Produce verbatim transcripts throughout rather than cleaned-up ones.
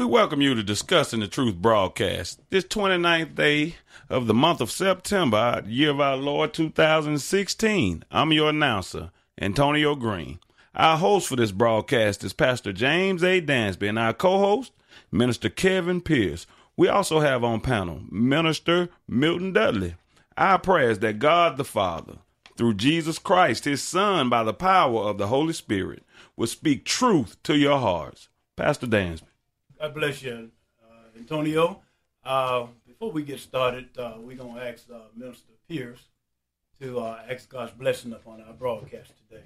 welcome you to Discussing the Truth broadcast. This twenty-ninth day of the month of September, year of our Lord two thousand sixteen. I'm your announcer, Antonio Green. Our host for this broadcast is Pastor James A. Dansby, and our co-host, Minister Kevin Pierce. We also have on panel Minister Milton Dudley. Our prayer is that God the Father, through Jesus Christ, his Son, by the power of the Holy Spirit, will speak truth to your hearts. Pastor Dansby. God bless you, uh, Antonio. Uh, before we get started, uh, we're going to ask uh, Minister Pierce to uh, ask God's blessing upon our broadcast today.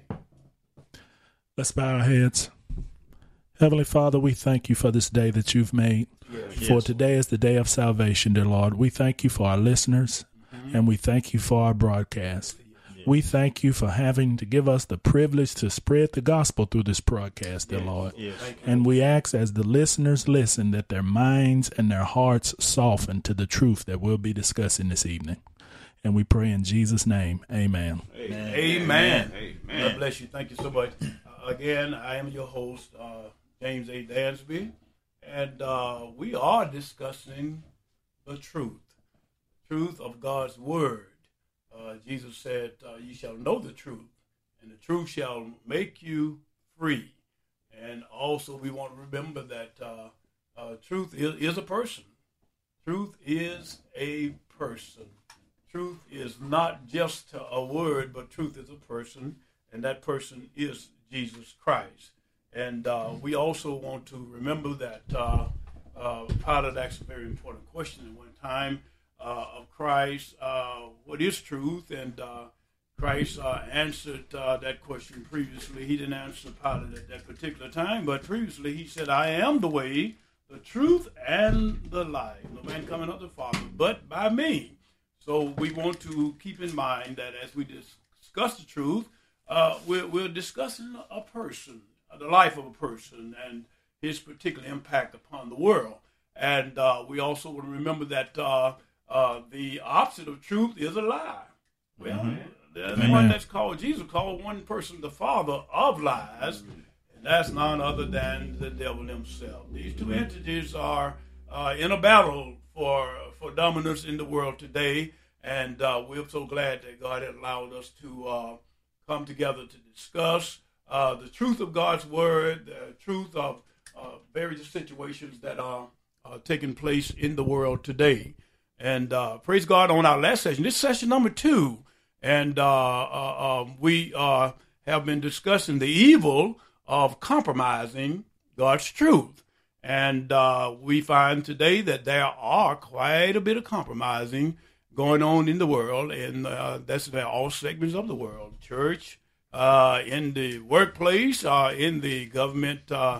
Let's bow our heads. Heavenly Father, we thank you for this day that you've made. Yes. For today is the day of salvation, dear Lord. We thank you for our listeners, mm-hmm. and we thank you for our broadcast. Yes. We thank you for having to give us the privilege to spread the gospel through this broadcast, dear yes. Lord. Yes. And we ask as the listeners listen that their minds and their hearts soften to the truth that we'll be discussing this evening. And we pray in Jesus' name, amen. Amen. Amen. Amen. God bless you. Thank you so much. Uh, again, I am your host, uh, James A. Dansby, and uh, we are discussing the truth, truth of God's word. Uh, Jesus said, uh, you shall know the truth, and the truth shall make you free. And also we want to remember that uh, uh, truth is, is a person. Truth is a person. Truth is not just a word, but truth is a person, and that person is Jesus Christ. And uh, we also want to remember that uh, uh, Pilate asked a very important question at one time uh, of Christ, uh, what is truth? And uh, Christ uh, answered uh, that question previously. He didn't answer Pilate at that particular time, but previously he said, I am the way, the truth, and the life. No man coming up to the Father but by me. So we want to keep in mind that as we discuss the truth, uh, we're, we're discussing a person, the life of a person, and his particular impact upon the world. And uh, we also want to remember that uh, uh, the opposite of truth is a lie. Well, mm-hmm. there's Amen. one that's called, Jesus called one person the father of lies, and that's none other than the devil himself. These two entities are uh, in a battle for for dominance in the world today, and uh, we're so glad that God had allowed us to uh, come together to discuss uh, the truth of God's word, the truth of uh, various situations that are uh, taking place in the world today. And uh, praise God, on our last session, this is session number two, and uh, uh, um, we uh, have been discussing the evil of compromising God's truth. And uh, we find today that there are quite a bit of compromising going on in the world, and uh, that's in all segments of the world, church, uh, in the workplace, uh, in the government uh,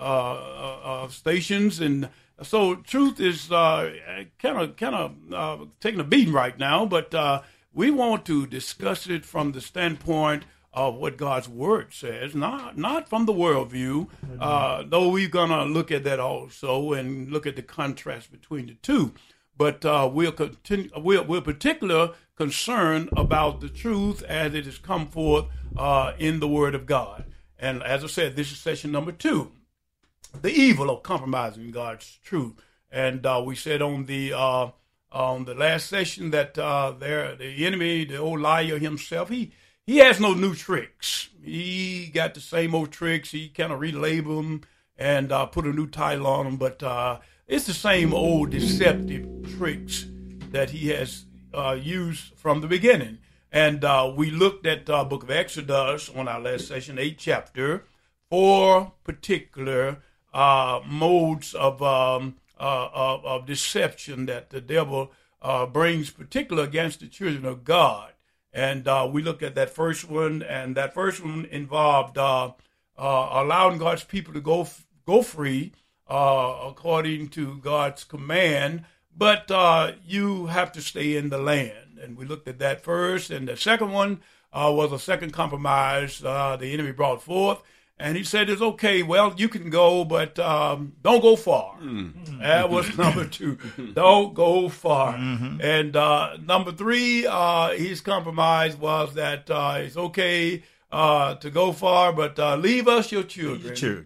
uh, uh, stations. And so truth is kind of kind of uh, taking a beating right now, but uh, we want to discuss it from the standpoint of what God's word says, not not from the worldview, uh, though we're going to look at that also and look at the contrast between the two. But uh, we're, continue, we're, we're particular concerned about the truth as it has come forth uh, in the word of God. And as I said, this is session number two, the evil of compromising God's truth. And uh, we said on the uh, on the last session that uh, there, the enemy, the old liar himself, he He has no new tricks. He got the same old tricks. He kind of relabel them and uh, put a new title on them. But uh, it's the same old deceptive tricks that he has uh, used from the beginning. And uh, we looked at the uh, book of Exodus on our last session, eighth chapter, four particular uh, modes of, um, uh, of, of deception that the devil uh, brings particular against the children of God. And uh, we looked at that first one, and that first one involved uh, uh, allowing God's people to go go free uh, according to God's command, but uh, you have to stay in the land. And we looked at that first. And the second one uh, was a second compromise uh, the enemy brought forth. And he said, it's okay, well, you can go, but um, don't go far. Mm. That was number two. Don't go far. Mm-hmm. And uh, number three, uh, his compromise was that uh, it's okay uh, to go far, but uh, leave us your children. Your children.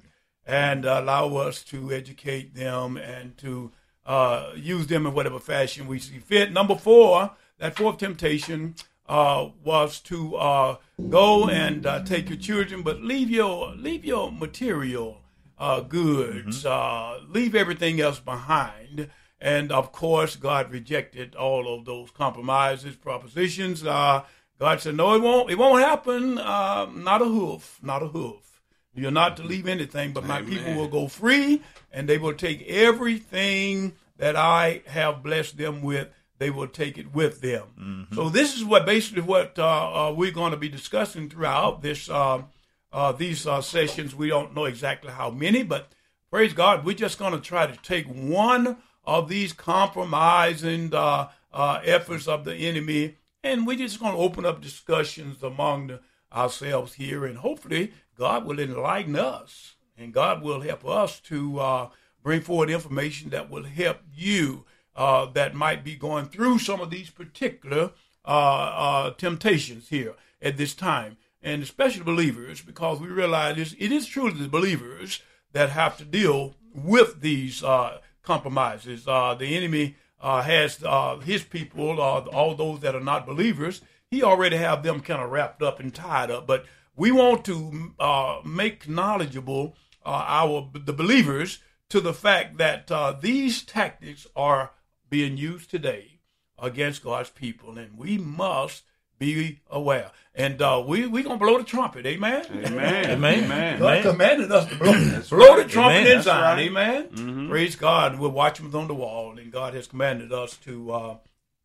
and allow us to educate them and to uh, use them in whatever fashion we see fit. Number four, that fourth temptation uh, was to uh, go and uh, take your children, but leave your leave your material uh, goods, mm-hmm. uh, leave everything else behind. And of course, God rejected all of those compromises, propositions. Uh, God said, "No, it won't. It won't happen. Uh, not a hoof, not a hoof. You're not to leave anything, but my Amen. People will go free, and they will take everything that I have blessed them with. They will take it with them." Mm-hmm. So this is what basically what uh, uh, we're going to be discussing throughout this uh, uh, these uh, sessions. We don't know exactly how many, but praise God, we're just going to try to take one of these compromising uh, uh, efforts of the enemy, and we're just going to open up discussions among the, ourselves here, and hopefully God will enlighten us, and God will help us to uh, bring forward information that will help you uh, that might be going through some of these particular uh, uh, temptations here at this time, and especially believers, because we realize this, it is truly the believers that have to deal with these uh compromises. Uh, the enemy uh, has uh, his people, uh, all those that are not believers, he already have them kind of wrapped up and tied up. But we want to uh, make knowledgeable uh, our the believers to the fact that uh, these tactics are being used today against God's people, and we must be aware. And uh, we we gonna blow the trumpet, amen. Amen. Amen. Amen. God Amen. commanded us to blow, blow the trumpet Amen. in Zion, right. amen. Mm-hmm. Praise God. We're watchmen on the wall, and God has commanded us to uh,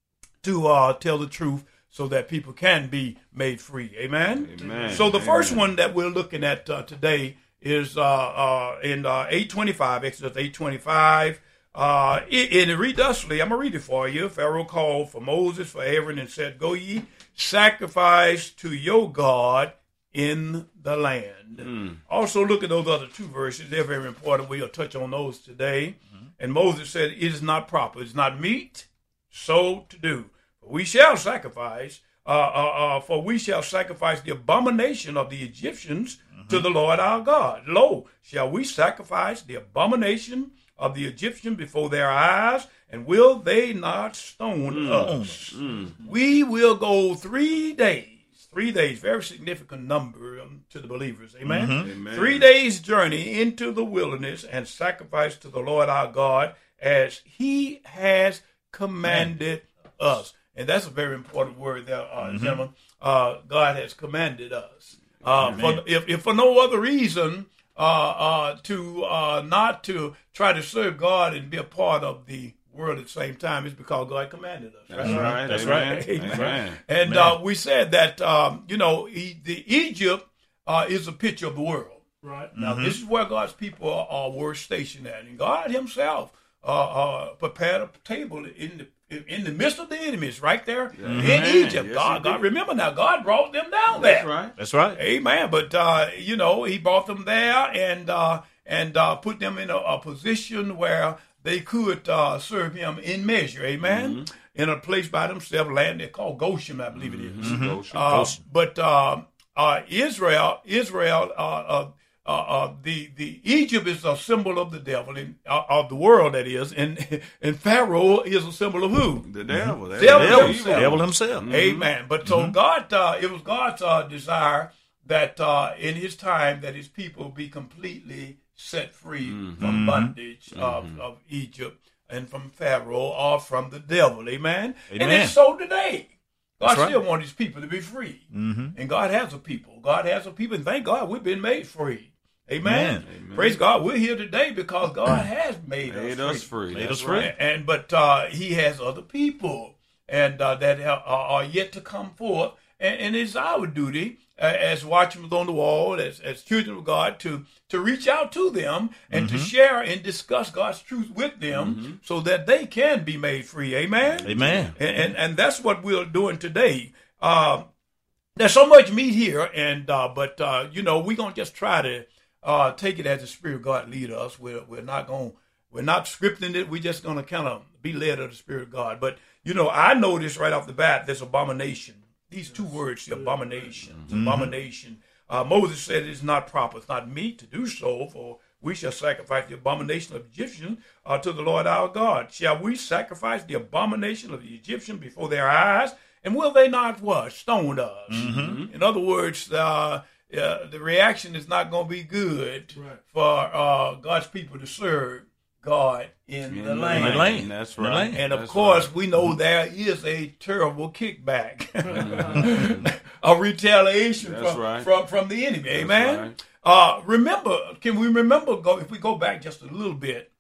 to uh, tell the truth so that people can be made free, amen. Amen. So the Amen. first one that we're looking at uh, today is uh, uh, in uh, eight twenty-five, Exodus eight twenty-five. Uh, and it read thusly, I'm going to read it for you. Pharaoh called for Moses, for Aaron, and said, "Go ye, sacrifice to your God in the land." Mm. Also, look at those other two verses. They're very important. We'll touch on those today. Mm-hmm. And Moses said, "It is not proper. It is not meet so to do. We shall sacrifice, uh, uh, uh, for we shall sacrifice the abomination of the Egyptians mm-hmm. to the Lord our God. Lo, shall we sacrifice the abomination of the Egyptians before their eyes, and will they not stone mm. us? Mm. We will go three days, three days, very significant number um, to the believers, amen? Mm-hmm. Amen? Three days journey into the wilderness and sacrifice to the Lord our God as he has commanded Amen. Us. And that's a very important word there, uh, mm-hmm. gentlemen. Uh, God has commanded us. Uh, for, if, if for no other reason, Uh, uh, to uh, not to try to serve God and be a part of the world at the same time is because God commanded us. Right? That's right. That's Amen. right. Amen. Amen. And uh, we said that um, you know he, the Egypt uh, is a picture of the world. Right. Now mm-hmm. this is where God's people are, are were stationed at, and God Himself uh, uh, prepared a table in the in the midst of the enemies, right there mm-hmm. in Egypt. Yes, God, God, remember now, God brought them down there. That's right. That's right. Amen. But uh, you know, He brought them there and uh, and uh, put them in a, a position where they could uh, serve Him in measure. Amen. Mm-hmm. In a place by themselves, land they call Goshen, I believe mm-hmm. it is. Mm-hmm. Goshen. Uh, Goshen. But uh, uh, Israel, Israel. Uh, uh, Uh, uh, the the Egypt is a symbol of the devil, in, uh, of the world, that is, and and Pharaoh is a symbol of who? The devil. The devil, devil himself. devil himself. Mm-hmm. Amen. But so mm-hmm. God, uh, it was God's uh, desire that uh, in His time that His people be completely set free mm-hmm. from bondage mm-hmm. of, of Egypt and from Pharaoh or from the devil. Amen. Amen. And it's so today. God That's still right. wants His people to be free. Mm-hmm. And God has a people. God has a people. And thank God we've been made free. Amen. Amen. Praise God. We're here today because God has made, made us us free. free. Made us free. And, and but uh, He has other people and uh, that are, are yet to come forth. And, and it's our duty uh, as watchmen on the wall, as, as children of God, to to reach out to them and mm-hmm. to share and discuss God's truth with them mm-hmm. so that they can be made free. Amen. Amen. And and, and that's what we're doing today. Uh, there's so much meat here, and uh, but uh, you know we're gonna just try to. Uh, take it as the Spirit of God lead us. We're we're not going we're not scripting it. We're just going to kind of be led of the Spirit of God. But you know, I noticed right off the bat this abomination. These two words, the abomination, mm-hmm. abomination. Uh, Moses said it's not proper, it's not meet to do so. For we shall sacrifice the abomination of the Egyptians uh, to the Lord our God. Shall we sacrifice the abomination of the Egyptians before their eyes? And will they not what? Stone us. Mm-hmm. In other words, uh, uh, the reaction is not going to be good right. for uh, God's people to serve God in, in the, land. the land. That's right. And of That's course, right. we know there is a terrible kickback, a retaliation That's from, right. from from the enemy. That's Amen. Right. Uh, remember, can we remember? Go if we go back just a little bit,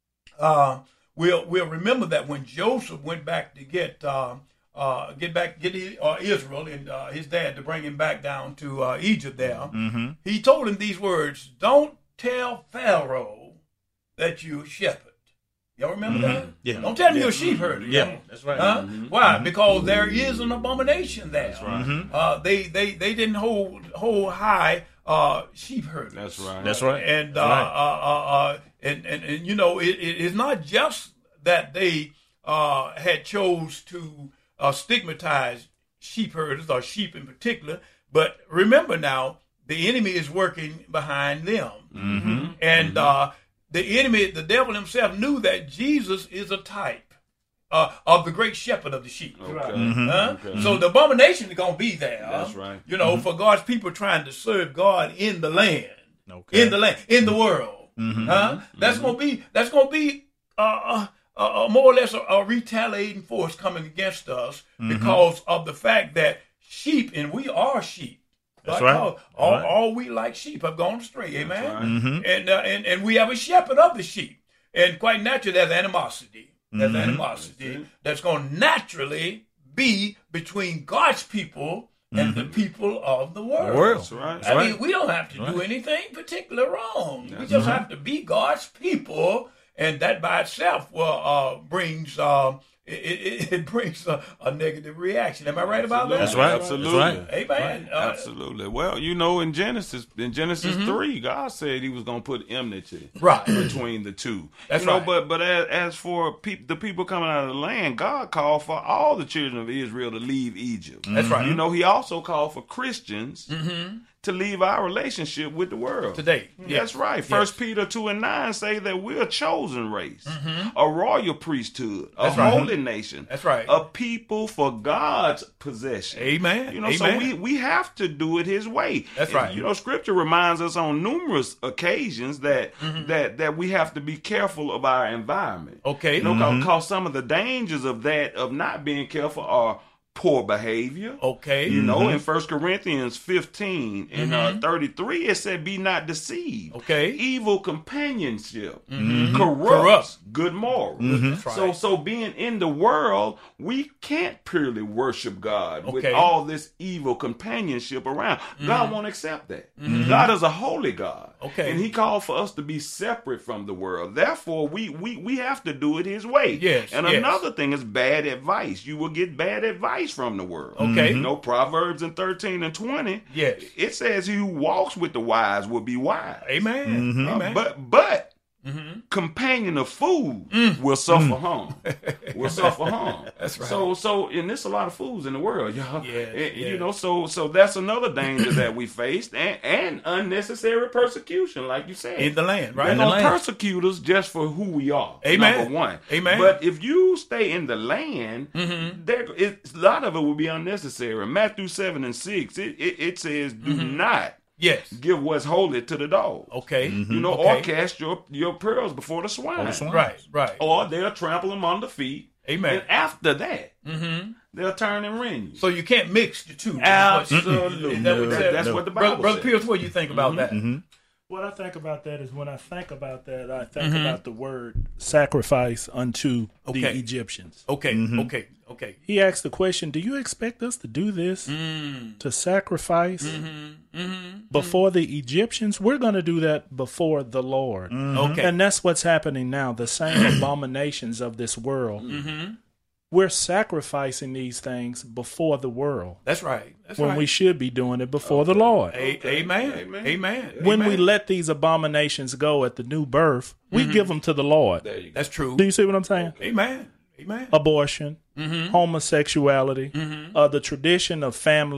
uh, we'll we'll remember that when Joseph went back to get uh, uh, get back get uh, Israel and uh, his dad to bring him back down to uh, Egypt. There, mm-hmm. he told him these words: "Don't tell Pharaoh that you're a shepherd." Y'all remember mm-hmm. that? Yeah. Don't tell me yeah. you're a sheep herder. Yeah, know? that's right. Huh? Mm-hmm. Why? Mm-hmm. Because there is an abomination there. That's right. Mm-hmm. Uh, they, they they didn't hold hold high uh, sheep herders. That's right. That's right. And that's uh, right. uh, uh, uh, and, and and you know, it, it, it's not just that they uh, had chose to uh, stigmatize sheep herders or sheep in particular, but remember now, the enemy is working behind them, Mm-hmm. and Mm-hmm. uh, the enemy, the devil himself, knew that Jesus is a type uh, of the great shepherd of the sheep. Okay. Mm-hmm. Huh? Okay. So the abomination is going to be there. That's right. You know, Mm-hmm. for God's people trying to serve God in the land, Okay. in the land, in the world. Mm-hmm. Huh? That's going to be. That's going to be uh, uh, uh, more or less a, a retaliating force coming against us Mm-hmm. because of the fact that sheep, and we are sheep. That's Like, right. All, all, Right. all we like sheep have gone astray. Amen. right. Mm-hmm. And, uh, and and we have a shepherd of the sheep. And quite naturally, there's animosity. There's Mhm. animosity that's going to naturally be between God's people and the people of the world. The world. That's right. That's I right. mean, we don't have to do Right. anything particular wrong. we That's just right. have to be God's people, and that by itself well, uh, brings uh, it, it, it brings a, a negative reaction. Am I right about that? That's right. Absolutely. That's right. Amen. Uh, Absolutely. Well, you know, in Genesis, in Genesis three, God said He was going to put enmity Right. between the two. That's you know, right. But but as, as for peop, the people coming out of the land, God called for all the children of Israel to leave Egypt. That's right. You know, He also called for Christians to leave our relationship with the world Today. That's Yes. right. First Peter two and nine say that we're a chosen race, Mm-hmm. a royal priesthood, a That's right. holy nation. That's right. A people for God's possession. Amen. You know, Amen. so we, we have to do it His way. That's And, right. You know, Scripture reminds us on numerous occasions that Mm-hmm. that that we have to be careful of our environment. Okay. You know, because some of the dangers of that of not being careful are poor behavior. Okay. You know, in First Corinthians fifteen and uh, thirty-three, it said, "Be not deceived." Okay. Evil companionship Mhm. corrupts Corrupts. good morals. That's right. So, so being in the world, we can't purely worship God with Okay. all this evil companionship around. God won't accept that. God is a holy God. Okay. And He called for us to be separate from the world. Therefore, we we we have to do it His way. Yes, And yes. another thing is bad advice. You will get bad advice from the world. Okay. You know, Proverbs in thirteen and twenty. Yes. It says, "He who walks with the wise will be wise." Amen. Uh, Amen. but but Mm-hmm. companion of fools will suffer harm. Will suffer harm. That's right. So so and there's a lot of fools in the world, y'all. Yes, And, You yes. know, so so that's another danger that we faced, and, and unnecessary persecution, like you said. In the land, right? They're In the gonna land. persecute us just for who we are. Amen. Number one. Amen. But if you stay in the land, Mm-hmm. there it's, a lot of it will be unnecessary. Matthew seven and six, it it, it says, "Do Mm-hmm. not Yes. give what's holy to the dog." Okay. You know, Okay. or cast your your pearls before the swine. the swine. Right. Right. Or they'll trample them under feet. Amen. And after that, Mm-hmm. they'll turn and rend you. So you can't mix the two. Absolutely. Is that what That- said? that's No. what the Brother, Bible Brother says. Pierce, what do you think about that? What I think about that is when I think about that, I think about the word sacrifice unto the Okay. Egyptians. Okay. Okay. Okay. He asked the question, do you expect us to do this? To sacrifice before the Egyptians? We're going to do that before the Lord. Okay. And that's what's happening now. The same abominations of this world. We're sacrificing these things before the world That's right. That's when right. we should be doing it before the Lord. A- amen. Amen. Amen. When we Amen. let these abominations go at the new birth, we give them to the Lord. There you go. That's true. Do you see what I'm saying? Amen. Amen. Abortion, homosexuality, uh, the tradition of family,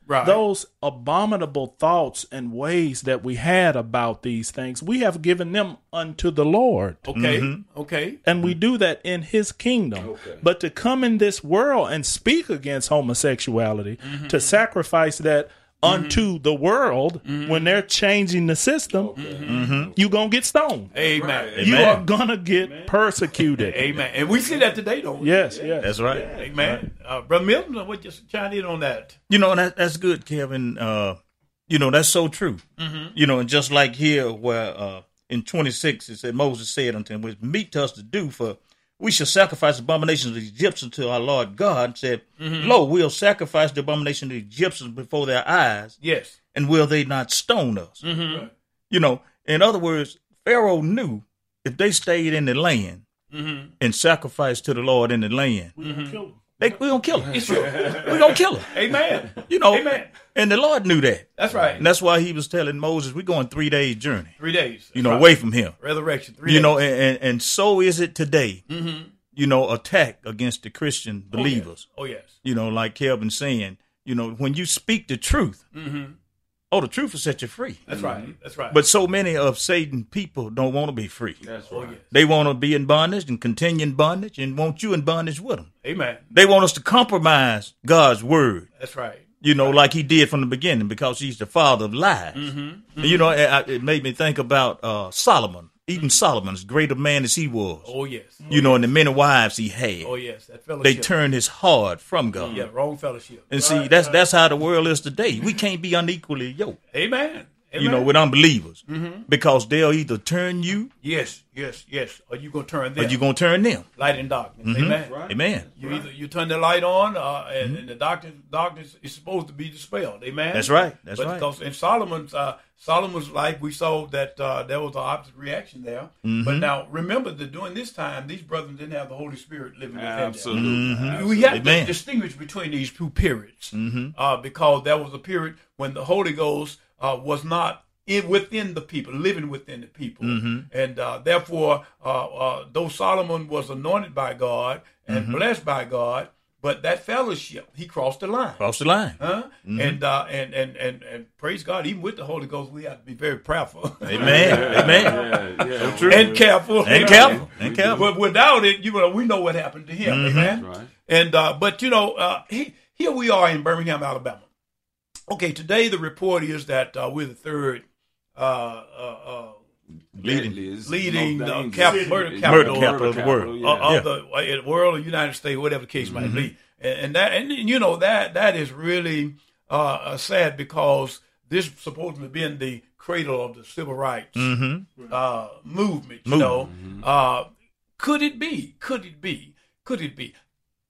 Right. Those abominable thoughts and ways that we had about these things, we have given them unto the Lord. Okay. Mm-hmm. Okay. And we do that in his kingdom. Okay. But to come in this world and speak against homosexuality, mm-hmm. to sacrifice that unto mm-hmm. the world, mm-hmm. when they're changing the system, okay. mm-hmm. you're going to get stoned. Amen. Right. You Amen. Are going to get Amen. Persecuted. Amen. And we see that today, don't we? Yes, yeah. yes. That's right. Yeah. Amen. Right. Uh, Brother Milton, what just chime in on that? You know, that, that's good, Kevin. Uh, you know, that's so true. Mm-hmm. You know, and just like here where uh, in twenty-six, it said, Moses said unto him, "It's meet to us to do, for we shall sacrifice abominations of the Egyptians to our Lord God." Said, mm-hmm. "Lo, we'll sacrifice the abomination of the Egyptians before their eyes. Yes. And will they not stone us?" Mm-hmm. You know, in other words, Pharaoh knew if they stayed in the land mm-hmm. and sacrificed to the Lord in the land, we're going to kill them. They, we're going to kill them. We're going to kill them. Amen. You know, Amen. And the Lord knew that. That's right. And that's why he was telling Moses, we're going three days journey. Three days. That's you know, right. away from him. Resurrection. Three you days. know, and, and, and so is it today. Mm-hmm. You know, attack against the Christian believers. Oh, yes. Oh, yes. You know, like Kelvin saying, you know, when you speak the truth, mm-hmm. oh, the truth will set you free. That's right. That's right. But so many of Satan's people don't want to be free. That's right. Oh, yes. They want to be in bondage and continue in bondage and want you in bondage with them. Amen. They want us to compromise God's word. That's right. You know, right. like he did from the beginning, because he's the father of lies. Mm-hmm. Mm-hmm. And, you know, it, it made me think about uh, Solomon. Even mm-hmm. Solomon, as great a man as he was. Oh, yes. You oh, know, yes. and the many wives he had. Oh, yes. That fellowship. They turned his heart from God. Yeah, wrong fellowship. And right, see, that's right. that's how the world is today. We can't be unequally yoked. Amen. Amen. You know, with unbelievers. Mm-hmm. Because they'll either turn you. Yes, yes, yes. Or you going to turn them. Or you going to turn them. Light and darkness. Mm-hmm. Amen. Right. Amen. You either you turn the light on uh, and, mm-hmm. and the darkness, darkness is supposed to be dispelled. Amen. That's right. That's but right. Because in Solomon's, uh, Solomon's life, we saw that uh, there was the opposite reaction there. Mm-hmm. But now, remember that during this time, these brothers didn't have the Holy Spirit living within them. Absolutely. Mm-hmm. We have Amen. to distinguish between these two periods mm-hmm. uh, because there was a period when the Holy Ghost uh, was not in within the people, living within the people. Mm-hmm. And uh, therefore, uh, uh, though Solomon was anointed by God and mm-hmm. blessed blessed by God, but that fellowship, he crossed the line. Crossed the line. Huh? Mm-hmm. And, uh, and, and, and, and praise God, even with the Holy Ghost, we have to be very prayerful. Amen. Amen. Yeah, yeah. So true. And careful. And careful. And careful. But without it, you know, we know what happened to him. Mm-hmm. Amen. Right. And uh, but you know, uh, he, here we are in Birmingham, Alabama. Okay, today the report is that uh, we're the third uh, uh, uh, leading leading uh, murder cap- murder capital, murder capital of the world, yeah. uh, of the uh, world, or United States, whatever the case mm-hmm. might be. And, and that, and you know, that that is really uh, sad, because this supposedly been the cradle of the civil rights mm-hmm. uh, movement. You know, mm-hmm. uh, could it be? Could it be? Could it be?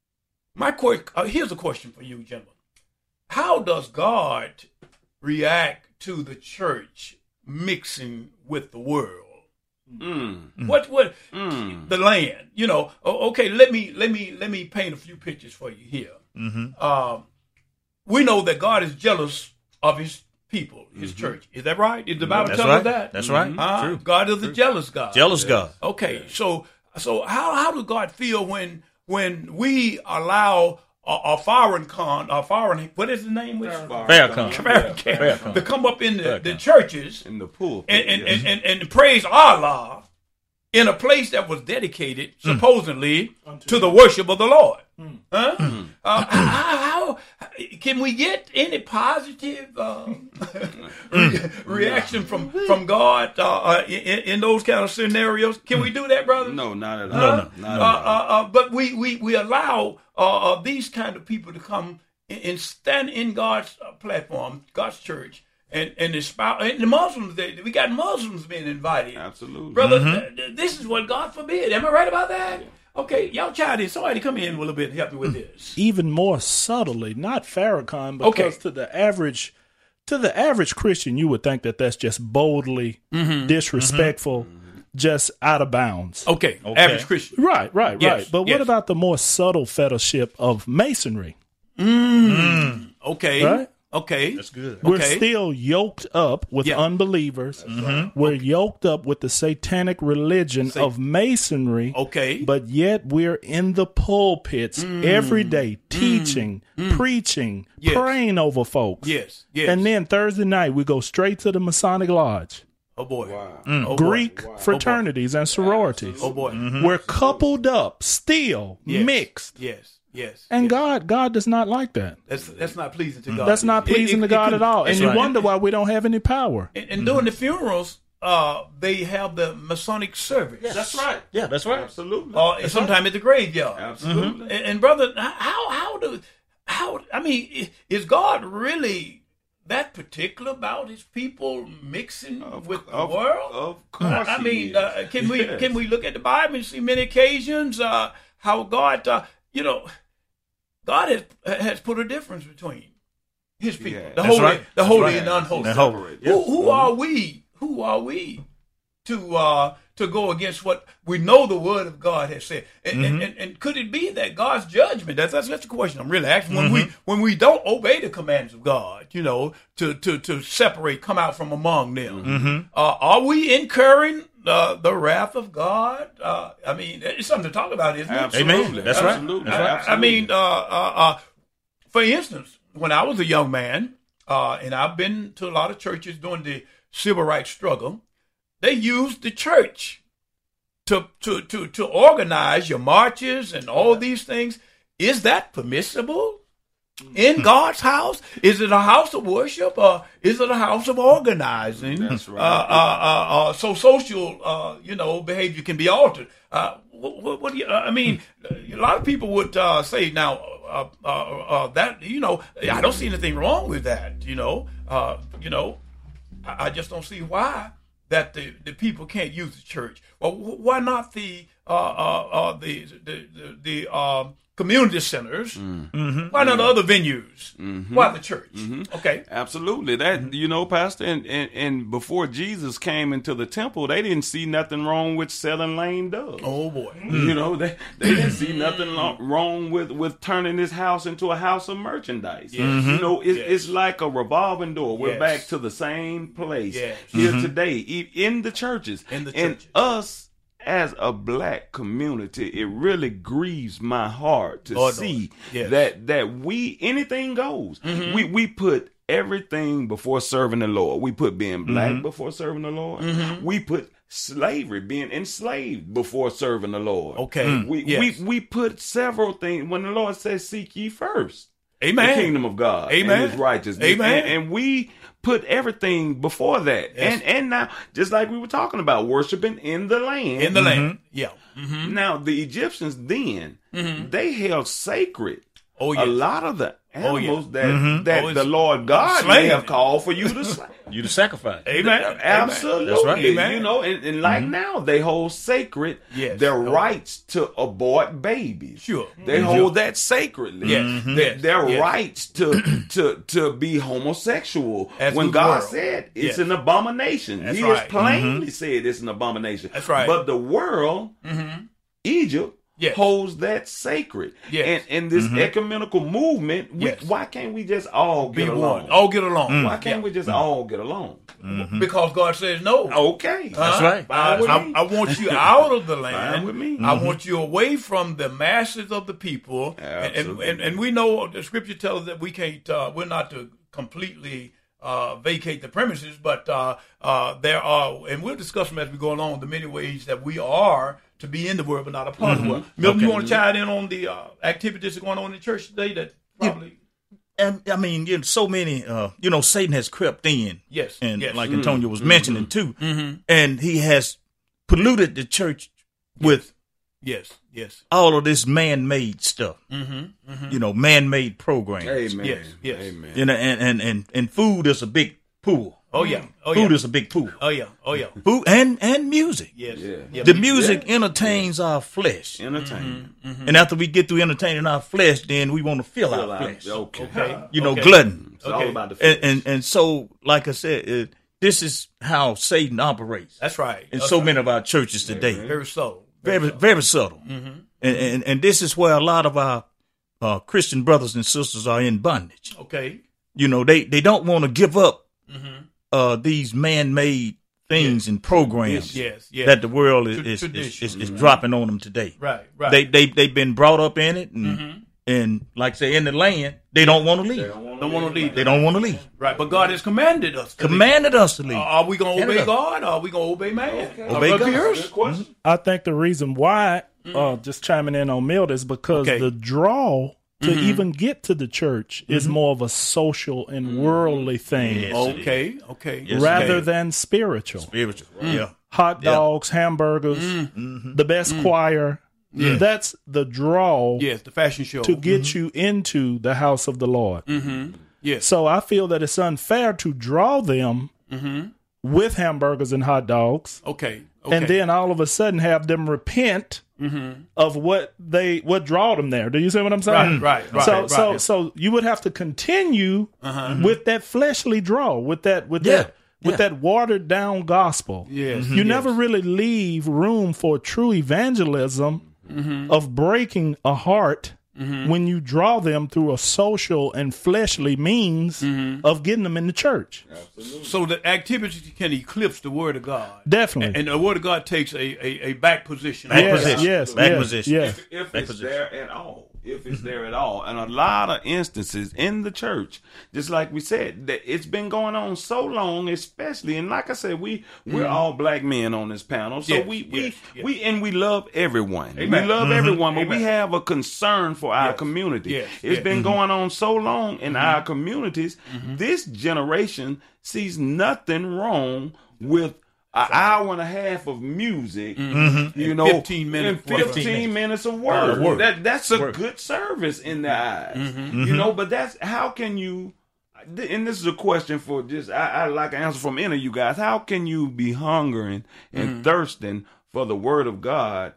My question. Uh, here's a question for you, gentlemen. How does God react to the church mixing with the world? Mm. What what Mm. the land? You know. Okay, let me let me let me paint a few pictures for you here. Mm-hmm. Um, we know that God is jealous of His people, His mm-hmm. church. Is that right? Is the Bible That's tell right. us that? That's right. Uh, True. God is True. a jealous God. Jealous God. Okay, so so how how does God feel when when we allow a, a foreign con, a foreign, what is the name? Farrakhan. Farrakhan to come up in the, the churches in the pool and and, and, and and praise Allah in a place that was dedicated Mm. supposedly to the worship of the Lord. Mm. Huh? Mm. Uh, how, how can we get any positive uh, re- reaction from from God uh, uh, in, in those kind of scenarios? Can we do that, brother? No, not at all. Uh, No, not at uh, all. uh, uh, but we, we, we allow uh, uh, these kind of people to come and, and stand in God's uh, platform, God's church, and and espouse. And the Muslims, they, we got Muslims being invited. Absolutely. Brother, Mm-hmm. th- th- this is what God forbid. Am I right about that? Okay, y'all child in. Somebody come in a little bit and help me with this. Even more subtly, not Farrakhan, because Okay. to the average, to the average Christian, you would think that that's just boldly Mm-hmm. disrespectful, just out of bounds. Okay, Okay. average Christian. Right, right, Yes, right. But yes. what about the more subtle fellowship of Masonry? Mm. Okay. Right? Okay. That's good. We're Okay. still yoked up with Yeah. unbelievers. We're yoked up with the satanic religion Sa- of masonry. Okay. But yet we're in the pulpits every day teaching, preaching, Yes. praying over folks. Yes. Yes. And then Thursday night we go straight to the Masonic Lodge, oh boy. Wow. Oh, boy. Greek fraternities and sororities. Oh boy. We're coupled up, still Yes. mixed. Yes. Yes. And yes. God, God does not like that. That's that's not pleasing to God. That's not It- pleasing it- to it God could- at all. And that's you right. wonder why we don't have any power. And, and during the funerals, uh, they have the Masonic service. That's right. Yeah, that's right. Absolutely. Uh, and sometime at the graveyard. Absolutely. And, and brother, how how do how I mean, i- is God really that particular about His people mixing Of- with the of- world? of course I, I he mean, is. uh, can we Yes. can we look at the Bible and see many occasions uh, how God, uh, you know, God has has put a difference between His people, Yeah. the That's holy, right. the That's holy right. and unholy. And holy. Who, who are we? Who are we to uh, to go against what we know the Word of God has said? And, and, and, and could it be that God's judgment? That's that's, that's the question I'm really asking. When we when we don't obey the commands of God, you know, to to to separate, come out from among them, uh, are we incurring uh, the wrath of God? Uh, I mean, it's something to talk about, isn't it? Absolutely. Amen. That's right. Absolutely. I, I Absolutely. mean, uh, uh, uh, for instance, when I was a young man, uh, and I've been to a lot of churches during the civil rights struggle, they used the church to to to to organize your marches and all these things. Is that permissible in God's house? Is it a house of worship, or is it a house of organizing? That's right. Uh, uh, uh, uh, so social, uh, you know, behavior can be altered. Uh, what, what, what do you, uh, I mean, a lot of people would uh, say now uh, uh, uh, that, you know, I don't see anything wrong with that. You know, uh, you know, I, I just don't see why that the, the people can't use the church. Well, wh- why not the uh, uh, uh, the the the, the uh, community centers? Why not other venues? Why the church? Okay. Absolutely. That, you know, Pastor, and, and, and before Jesus came into the temple, they didn't see nothing wrong with selling lame doves. Oh boy. You know, they, they didn't see nothing lo- wrong with, with turning this house into a house of merchandise. You know, it, Yes. it's like a revolving door. We're Yes. back to the same place Yes. here today, e- in the churches. In the and churches. us, as a black community, it really grieves my heart to Lord see knows. Yes. that that we anything goes. We we put everything before serving the Lord. We put being black before serving the Lord. We put slavery, being enslaved before serving the Lord. Okay. We Yes. we we put several things when the Lord says, "Seek ye first Amen. the kingdom of God Amen. and His righteousness." Amen. And, and we put everything before that. Yes. And and now, just like we were talking about, worshiping in the land. In the land. Yeah. Mm-hmm. Now, the Egyptians then, they held sacred Oh, a yes. lot of the Oh, yeah. animals that, that Oh, it's the Lord God slain. may have called for you to slay. You to sacrifice. Amen. Absolutely. That's right. Amen. You know, and, and like now, they hold sacred Yes. their Oh. rights to abort babies. Sure. They Mhm. hold that sacredly. Yes. Yes. Their Yes. rights to to to be homosexual. As when with the God world. said it's Yes. an abomination. That's he right. has plainly said it's an abomination. That's right. But the world, Egypt, Yes. holds that sacred. Yes. And and this ecumenical movement, we, Yes. why can't we just all Be get one. along? All get along. Why can't Yeah. we just all get along? Because God says no. Okay. That's right. I, Fine with I, me. I want you out of the land. Fine with me. I want you away from the masses of the people. And, and, Absolutely. and, and we know the scripture tells us that we can't, uh, we're not to completely uh, vacate the premises, but uh, uh, there are, and we'll discuss them as we go along, the many ways that we are to be in the world but not a part of the world. Milton, you want to chime in on the uh, activities that are going on in the church today that probably. And I mean, you know, so many, uh, you know, Satan has crept in. Yes, And yes. like Antonio was mentioning too. And he has polluted the church with Yes, yes. all of this man-made stuff. You know, man-made programs. Amen. Yes, yes. Amen. You know, and, and, and, and food is a big pool. Oh, yeah. Oh, Food yeah. is a big pool. Oh, yeah. Oh, yeah. Food and, and music. Yes. Yeah. Yeah, The we- music entertains our flesh. Entertainment. And after we get through entertaining our flesh, then we want to fill Fill our out- flesh. Okay. Okay. You know, Okay. glutton. It's all Okay. about the flesh. And, and and so, like I said, uh, this is how Satan operates That's right. in That's so right. many of our churches today. Very subtle. Very, very subtle. And, and and this is where a lot of our uh, Christian brothers and sisters are in bondage. Okay. you know, they, they don't want to give up mm-hmm. uh, these man-made things yes. and programs yes, yes. that the world is is, is, is, is mm-hmm. dropping on them today. Right, right. They they they've been brought up in it, and mm-hmm. and like say in the land, they don't want to leave. They don't want to leave. They don't want to leave. Right, but God has commanded us. To commanded leave. us to leave. Uh, are we going to obey God, or are we going to obey man? Okay. Obey God. Mm-hmm. I think the reason why, mm-hmm. uh, just chiming in on Milt, is because okay. the draw to mm-hmm. even get to the church mm-hmm. is more of a social and worldly thing. Yes, okay, okay. Yes, rather okay. than spiritual. Spiritual, mm. yeah. Hot dogs, yeah. hamburgers, mm-hmm. the best mm. choir. Yes. That's the draw. Yes, the fashion show. To get mm-hmm. you into the house of the Lord. Mm-hmm. Yes. So I feel that it's unfair to draw them mm-hmm. with hamburgers and hot dogs. Okay. okay. And then all of a sudden have them repent mm-hmm. of what they what drawed them there. Do you see what I'm saying? Right, right, right. So right, so right. so you would have to continue uh-huh. with that fleshly draw, with that with yeah. that with yeah. that watered down gospel. Yes. You yes. never really leave room for true evangelism mm-hmm. of breaking a heart mm-hmm. when you draw them through a social and fleshly means mm-hmm. of getting them in the church. Absolutely. So the activity can eclipse the word of God. Definitely. And the word of God takes a, a, a back position. Back yes, position. Yes, back yes, position. Yes. If, if back it's position. there at all. If it's there at all. And a lot of instances in the church, just like we said, that it's been going on so long, especially, and like I said, we, we're mm-hmm. all black men on this panel. So yes, we, we, yes, yes. we, and we love everyone. Amen. We love mm-hmm. everyone, but Amen. we have a concern for our yes. community. Yes. It's yes. been mm-hmm. going on so long in mm-hmm. our communities. Mm-hmm. This generation sees nothing wrong with an hour and a half of music, mm-hmm. you know, fifteen minutes, and fifteen minutes of word. Uh, word. That that's a word. good service in their eyes, mm-hmm. you know. But that's how can you? And this is a question for just I, I like an answer from any of you guys. How can you be hungering and mm-hmm. thirsting for the word of God?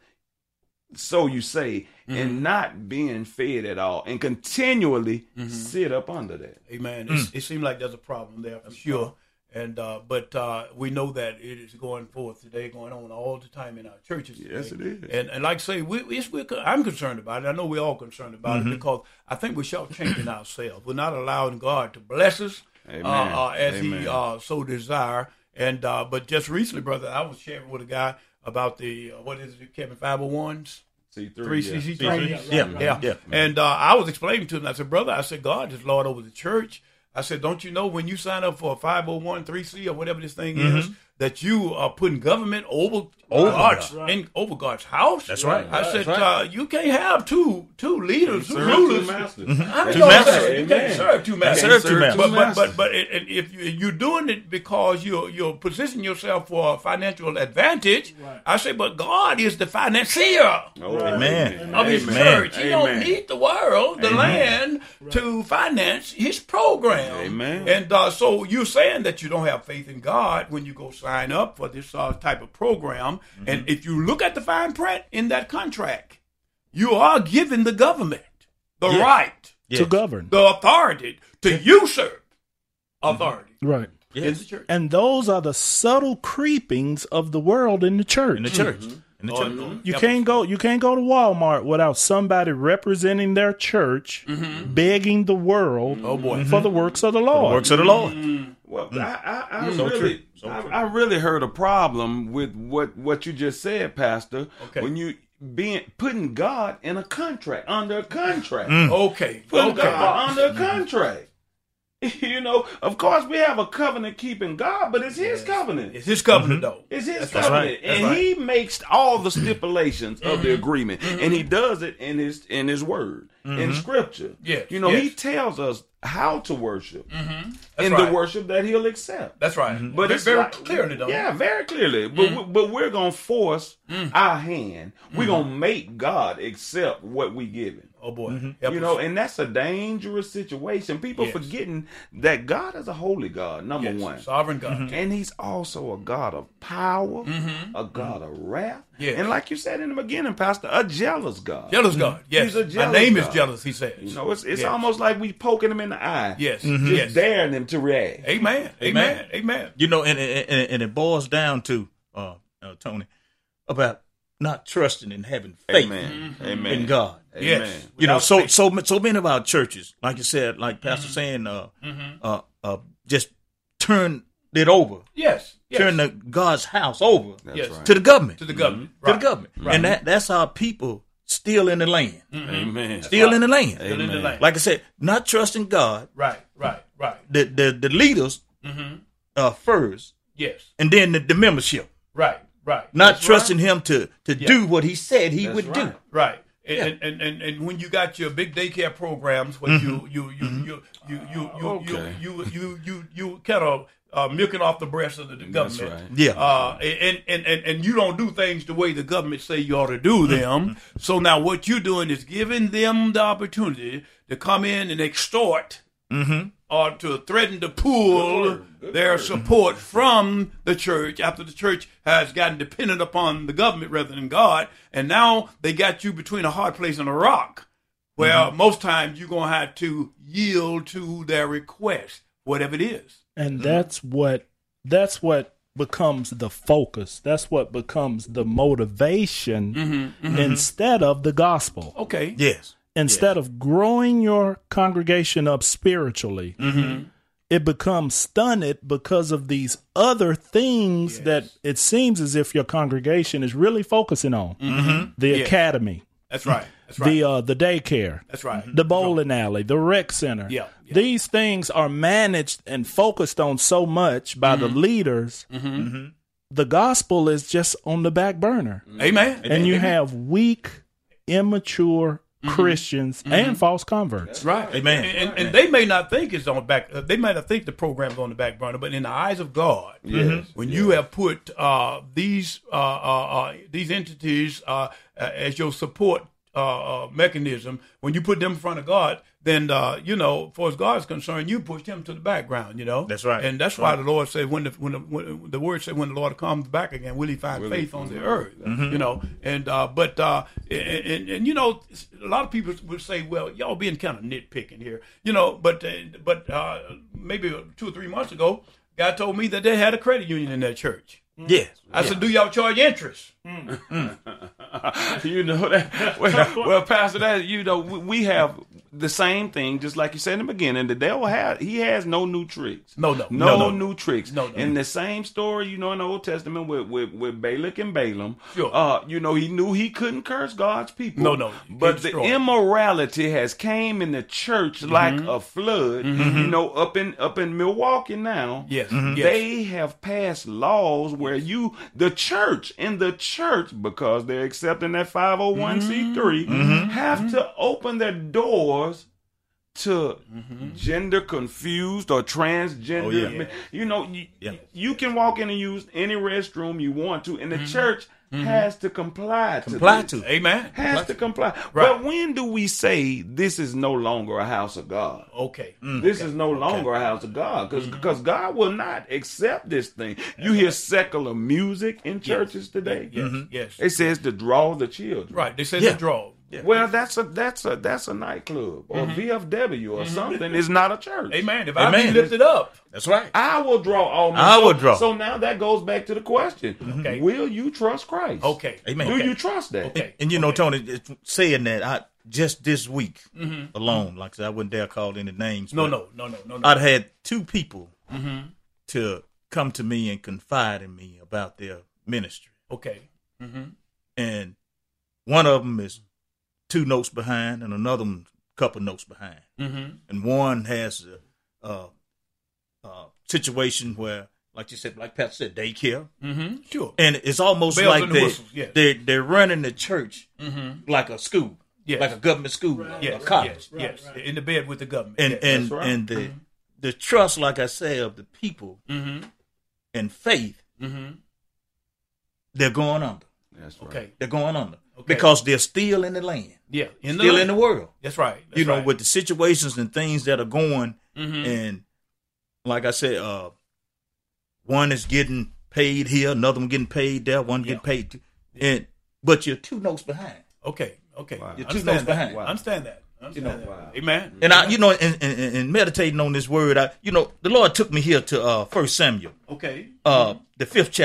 So you say, mm-hmm. and not being fed at all, and continually mm-hmm. sit up under that. Amen. Mm. It's, it seems like there's a problem there for sure. And uh, but uh, we know that it is going forth today, going on all the time in our churches today. Yes, it is. And, and like I say, we, it's, we're, I'm concerned about it. I know we're all concerned about mm-hmm. it because I think we're shortchanging ourselves. We're not allowing God to bless us uh, uh, as Amen. He uh, so desire. And uh, but just recently, brother, I was sharing with a guy about the uh, what is it, Kevin five oh ones. C three, Three yeah. C C three, yeah, yeah, right, yeah. yeah. And uh, I was explaining to him. I said, brother, I said, God is Lord over the church. I said, don't you know when you sign up for a five oh one, three C or whatever this thing mm-hmm. is, that you are putting government over, over God's God. in, over God's house? That's right. I said, right. uh, you can't have two two leaders, two Serve rulers. two masters. Mm-hmm. I Two know masters. that. You can't serve two masters. Serve two masters. But but but, but it, it, if you, you're doing it because you're you're positioning yourself for a financial advantage, right. I say, but God is the financier. Oh, Amen. Of his Amen. church. He Amen. don't need the world, the Amen. land, right. to finance his program. Amen. And uh, so you're saying that you don't have faith in God when you go sign up for this uh, type of program. Mm-hmm. And if you look at the fine print in that contract, you are giving the government the yeah. right yeah. to govern, the authority to usurp authority. Right. Yes. In the church. And those are the subtle creepings of the world in the church. In the church. Mm-hmm. In the Oh, church. no. You Yep. can't go. You can't go to Walmart without somebody representing their church, Mm-hmm. begging the world Oh, boy. for the works of the Lord. Works of the Lord. Mm-hmm. Well, I, I, I So really, true. So I, true. I really heard a problem with what, what you just said, Pastor. Okay. When you being putting God in a contract, under a contract, Okay. putting Okay. God under a contract. You know, of course, we have a covenant keeping God, but it's His covenant. It's his covenant, though. It's His That's covenant, right. That's and right. He makes all the stipulations of the agreement, and He does it in His in His Word, in Scripture. Yes, you know, yes. He tells us how to worship, Mm-hmm. and right. the worship that He'll accept. That's right. But Very- it's very like, clearly, though. yeah, very clearly. But we, but we're gonna force our hand. We're gonna make God accept what we give Him. Oh boy. You know, and that's a dangerous situation. People Yes. forgetting that God is a holy God, number Yes, one. sovereign God. And He's also a God of power, a God of wrath. Yes. And like you said in the beginning, Pastor, a jealous God. Jealous God. Yes. He's a My jealous name God. is jealous, he says. You know, it's it's Yes. almost like we poking Him in the eye. Yes. Just Yes. daring Him to react. Amen. Amen. Amen. Amen. You know, and, and, and it boils down to, uh, uh, Tony, about not trusting and having faith Amen. in Amen. God. Amen. Yes. You know, Without so faith. so so many of our churches, like you said, like Pastor Mm-hmm. saying, uh, Mhm. uh, uh, just turn it over, Yes. yes. turn the God's house over That's Yes. right. to the government, to the government. to Right. the government, Right. and that that's our people still in the land, Amen. still right. in the land. Still in the Amen. land. Like I said, not trusting God, Right. Right. Right. the the, the leaders Mm-hmm. uh, first, Yes. and then the, the membership. Right. Right. Not That's trusting right. him to to Yeah. do what he said he That's would right. do. Right. And, Yeah. and, and, and when you got your big daycare programs where you you you you you you you Okay. you you you you, you kind of uh, milking off the breast of the That's government. right. Yeah. Uh, and, and, and, and you don't do things the way the government say you ought to do them. So now what you're doing is giving them the opportunity to come in and extort Mm-hmm. or to threaten to pull their support from the church after the church has gotten dependent upon the government rather than God. And now they got you between a hard place and a rock where Mm-hmm. most times you're going to have to yield to their request, whatever it is. And that's what that's what becomes the focus. That's what becomes the motivation Mm-hmm, instead of the gospel. Okay. Yes. Instead of growing your congregation up spiritually, Mm-hmm. it becomes stunted because of these other things Yes. that it seems as if your congregation is really focusing on. Mm-hmm. The Yes. academy, That's right. That's right. the uh, the daycare, That's right. the bowling alley, the rec center. Yeah, yeah. These things are managed and focused on so much by the leaders. Mm-hmm. The gospel is just on the back burner. Amen. And you Amen. have weak, immature Christians and false converts. Right. Amen. And, and, and they may not think it's on the back. Uh, they might not think the program's on the back burner, but in the eyes of God, Yes. when you have put uh, these uh, uh, uh, these entities uh, uh, as your support uh, uh, mechanism, when you put them in front of God, then uh, you know, for as God is concerned, you push him to the background. You know, That's right. and that's why the Lord said, when the when the, when the word said, when the Lord comes back again, will He find faith on the earth? You know, and uh, but uh, and, and, and you know, a lot of people would say, well, y'all being kind of nitpicking here, you know, but uh, but uh, maybe two or three months ago, God told me that they had a credit union in their church. Yes. I said, do y'all charge interest? You know that. Well, well, Pastor, that you know, we, we have the same thing, just like you said in the beginning. The devil has he has no new tricks. No, no, no, no, no. new tricks. No, no. In the same story, you know, in the Old Testament with with, with Balak and Balaam, Sure. uh, you know, he knew he couldn't curse God's people. No, no, you But can't the destroy it. immorality has came in the church like a flood. You know, up in up in Milwaukee now. Yes, Mhm. yes. They have passed laws where you the church in the church, because they're accepting that five oh one c three, have to open their doors to gender confused or transgender. Oh, yeah. You know, you, Yeah. you can walk in and use any restroom you want to, and the church has to comply to Comply this. to. Amen. Has to comply. Right. But when do we say this is no longer a house of God? Okay. This is no longer a house of God, because God will not accept this thing. You hear secular music in churches today. Yes, yes. It says to draw the children. Right. They say Yeah. the draw. Well, that's a that's a that's a nightclub or V F W or something. It's not a church. Amen. If I Amen. be lifted up, That's right. I will draw all my. I so, will draw. So now that goes back to the question: Okay. Will you trust Christ? okay. Amen. Do Okay. you trust that? Okay. And you know, Tony, it's saying that I just this week alone, like I said, I wouldn't dare call any names. No, but no, no, no, no, no. I'd had two people to come to me and confide in me about their ministry, Okay. and one of them is two notes behind, and another one couple notes behind, Mm-hmm. and one has a, a, a situation where, like you said, like Pat said, daycare. Mm-hmm. Sure. And it's almost Bells like and they, whistles, yes. they, they're running the church Mm-hmm. like a school, Yes. like a government school, Yes. a college. Yes. yes. In the bed with the government. And, yes. and, right. and the, the trust, like I say, of the people mm-hmm. and faith, Mm-hmm. they're going under. That's right. Okay. They're going under. Okay. Because they're still in the land, Yeah. In the still land. in the world. That's right. That's you know, right. with the situations and things that are going, Mhm. and like I said, uh, one is getting paid here, another one getting paid there, one Yeah. getting paid, too. and but you're two notes behind. Okay. Okay. Wow. You're two Understand notes that. behind. Wow. Understand that. Understand know, that. wow. Amen. And I, you know, and, and, and meditating on this word, I, you know, the Lord took me here to uh, First Samuel, Okay. uh, the fifth chapter,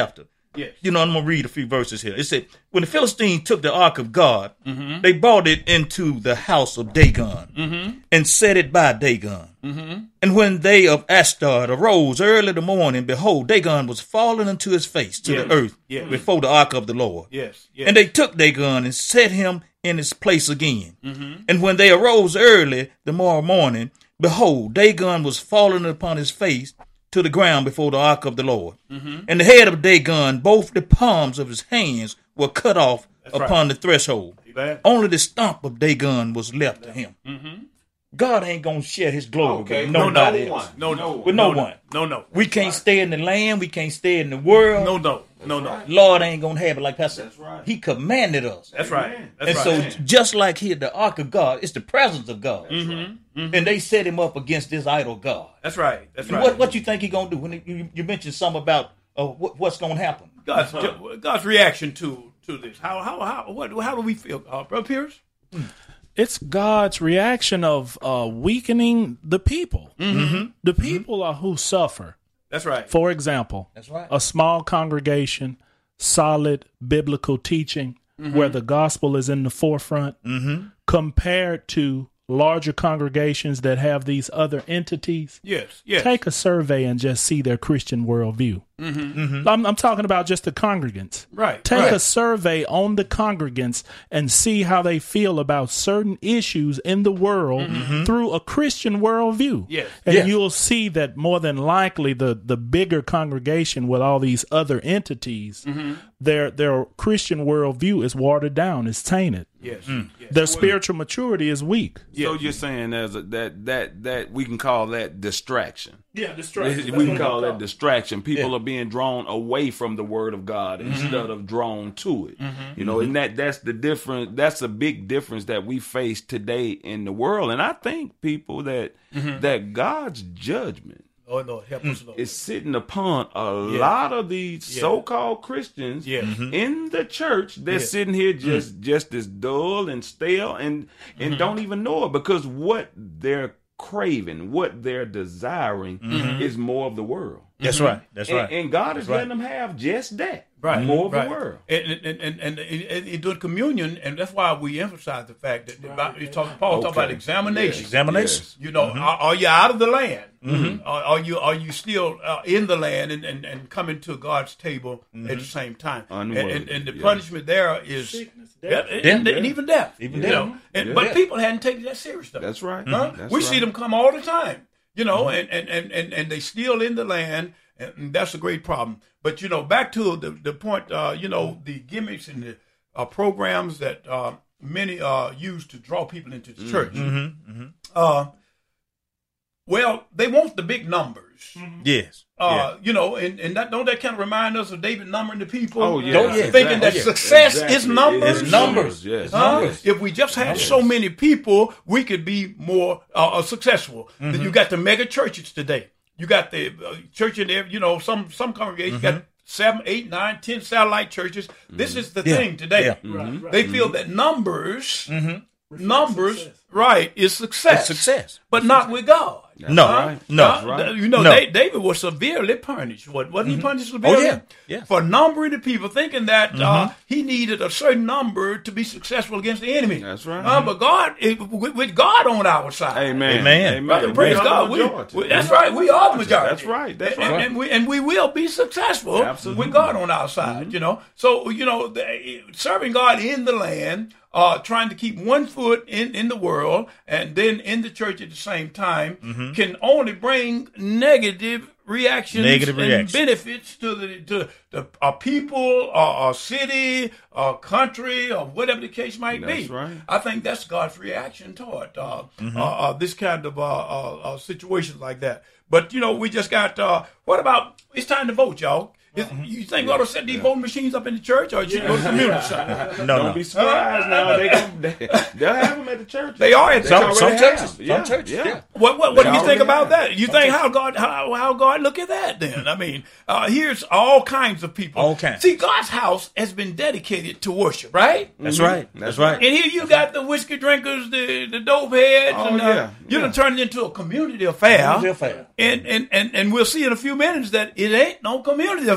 Yes. You know, I'm going to read a few verses here. It said, when the Philistines took the ark of God, mm-hmm. they brought it into the house of Dagon mm-hmm. and set it by Dagon. Mm-hmm. And when they of Ashdod arose early in the morning, behold, Dagon was fallen unto his face to yes. the earth yes. before the ark of the Lord. Yes. Yes. And they took Dagon and set him in his place again. Mm-hmm. And when they arose early the morrow morning, behold, Dagon was fallen upon his face to the ground before the ark of the Lord. Mm-hmm. And the head of Dagon, both the palms of his hands were cut off That's upon right. the threshold. Amen. Only the stump of Dagon was left to him. Mm-hmm. God ain't going to share his glory okay. with nobody no, no else. One. No, no. With no, no one. No, no. We can't stay in the land. We can't stay in the world. No, no. No, no. Right. Lord ain't going to have it like Pastor. That's right. He commanded us. That's right. That's and right. so just like here, the ark of God, it's the presence of God. Mm-hmm. Mm-hmm. And they set him up against this idol God. That's right. That's right. What, what you think he going to do? When he, you, you mentioned something about uh, what, what's going to happen. God's, God's reaction to, to this. How, how, how, what, how do we feel? Uh, Brother Pierce? It's God's reaction of uh, weakening the people. Mm-hmm. The people mm-hmm. are who suffer. That's right. For example, That's right. a small congregation, solid biblical teaching, mm-hmm. where the gospel is in the forefront, mm-hmm. compared to larger congregations that have these other entities. Yes, yes. Take a survey and just see their Christian worldview. Mm-hmm. Mm-hmm. I'm, I'm talking about just the congregants. Right. Take right. a survey on the congregants and see how they feel about certain issues in the world mm-hmm. through a Christian worldview. Yes. And yes. you'll see that more than likely the, the bigger congregation with all these other entities, mm-hmm. their their Christian worldview is watered down, is tainted. Yes. Mm. yes. Their spiritual maturity is weak. So you're saying there's a, that that that we can call that distraction. Yeah, distraction. We can call that distraction. People yeah. are being drawn away from the Word of God mm-hmm. instead of drawn to it. Mm-hmm. You know, mm-hmm. and that that's the difference. That's a big difference that we face today in the world. And I think people that mm-hmm. that God's judgment Oh, Lord, help us, Lord. is sitting upon a yeah. lot of these yeah. so-called Christians yeah. mm-hmm. in the church. They're yeah. sitting here just mm-hmm. just as dull and stale and and mm-hmm. don't even know it, because what they're craving, what they're desiring mm-hmm. is more of the world. That's mm-hmm. right. That's and, right. And God That's is right. letting them have just that. Right. More of right. the world. And and, and, and, and, and, and doing communion, and that's why we emphasize the fact that right. about, you talk, Paul okay. talk about examination. Yes. Examination. Yes. You know, mm-hmm. are, are you out of the land? Mm-hmm. Are, are you are you still uh, in the land and, and, and coming to God's table mm-hmm. at the same time? And, and, and the yes. punishment there is sickness, death. Yeah, and, death. and even death. Even death. Know? And, yeah. But people hadn't taken that serious stuff. That's right. Huh? That's we right. see them come all the time. You know, mm-hmm. and, and, and, and, and they still in the land. And that's a great problem. But, you know, back to the, the point, uh, you know, the gimmicks and the uh, programs that uh, many uh, use to draw people into the church. Mm-hmm, mm-hmm. Uh, well, they want the big numbers. Mm-hmm. Yes. Uh, yeah. You know, and, and that don't that kind of remind us of David numbering the people? Oh, yeah. Don't yeah. Thinking exactly. that success exactly. is numbers. It's numbers. Yes. Huh? numbers. If we just had numbers. so many people, we could be more uh, successful. Mm-hmm. Then you got the mega churches today. You got the uh, church in there, you know, some some congregations mm-hmm. got seven, eight, nine, ten satellite churches. Mm-hmm. This is the yeah. thing today. Yeah. Mm-hmm. They feel mm-hmm. that numbers, mm-hmm. numbers, success. right, is success. It's success. But not with God. That's no, right. no, uh, right. You know, no. they, David was severely punished. What wasn't mm-hmm. he punished severely? Oh, yeah. Yeah. For numbering the people, thinking that mm-hmm. uh, he needed a certain number to be successful against the enemy. That's right. Uh, but God, it, with, with God on our side. Amen. Amen. Amen. Right, praise we God. We, we, that's right. We are the majority. That's right. That's and, right. And we and we will be successful Absolutely. with God on our side. Mm-hmm. You know. So you know, the, serving God in the land, uh, trying to keep one foot in, in the world and then in the church at the same time, mm-hmm. can only bring negative reactions negative and reaction. benefits to the to the a people or a city or country or whatever the case might That's be. right. I think that's God's reaction toward uh, mm-hmm. uh, uh, this kind of uh, uh, uh, situations like that. But you know, we just got. Uh, what about? It's time to vote, y'all. Is, you think we ought to set these yeah. voting machines up in the church, or should yeah. go to the community center? No, Don't no. be surprised now. They can, they, they'll have them at the church. They are at the some, some churches. Have. Yeah. Some churches. Yeah. yeah. What what, what do you think about have. that? You some think churches. how God how how God look at that? Then I mean, uh, here's all kinds of people. All kinds. See, God's house has been dedicated to worship, right? That's mm-hmm. right. That's right. And here you got the whiskey drinkers, the the dope heads, Oh, and uh, yeah. you yeah. done turned it into a community affair. Community affair. And, and and and we'll see in a few minutes that it ain't no community affair.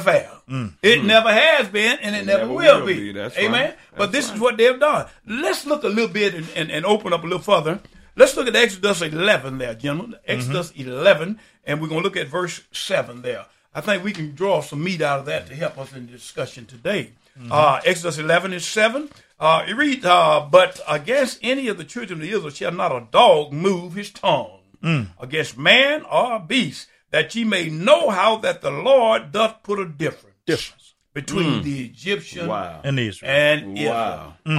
fair. Mm. It mm. never has been, and it, it never, never will, will be. be. That's Amen. Right. That's but this right. is what they've done. Let's look a little bit and, and, and open up a little further. Let's look at Exodus eleven there, gentlemen. Exodus mm-hmm. eleven, and we're going to look at verse seven there. I think we can draw some meat out of that to help us in the discussion today. Mm-hmm. Uh, Exodus eleven is seven. Uh, it reads, uh, but against any of the children of Israel shall not a dog move his tongue mm. against man or beast, that ye may know how that the Lord doth put a difference, difference. between mm. the Egyptian wow. and Israel. And Israel. Wow. Mm.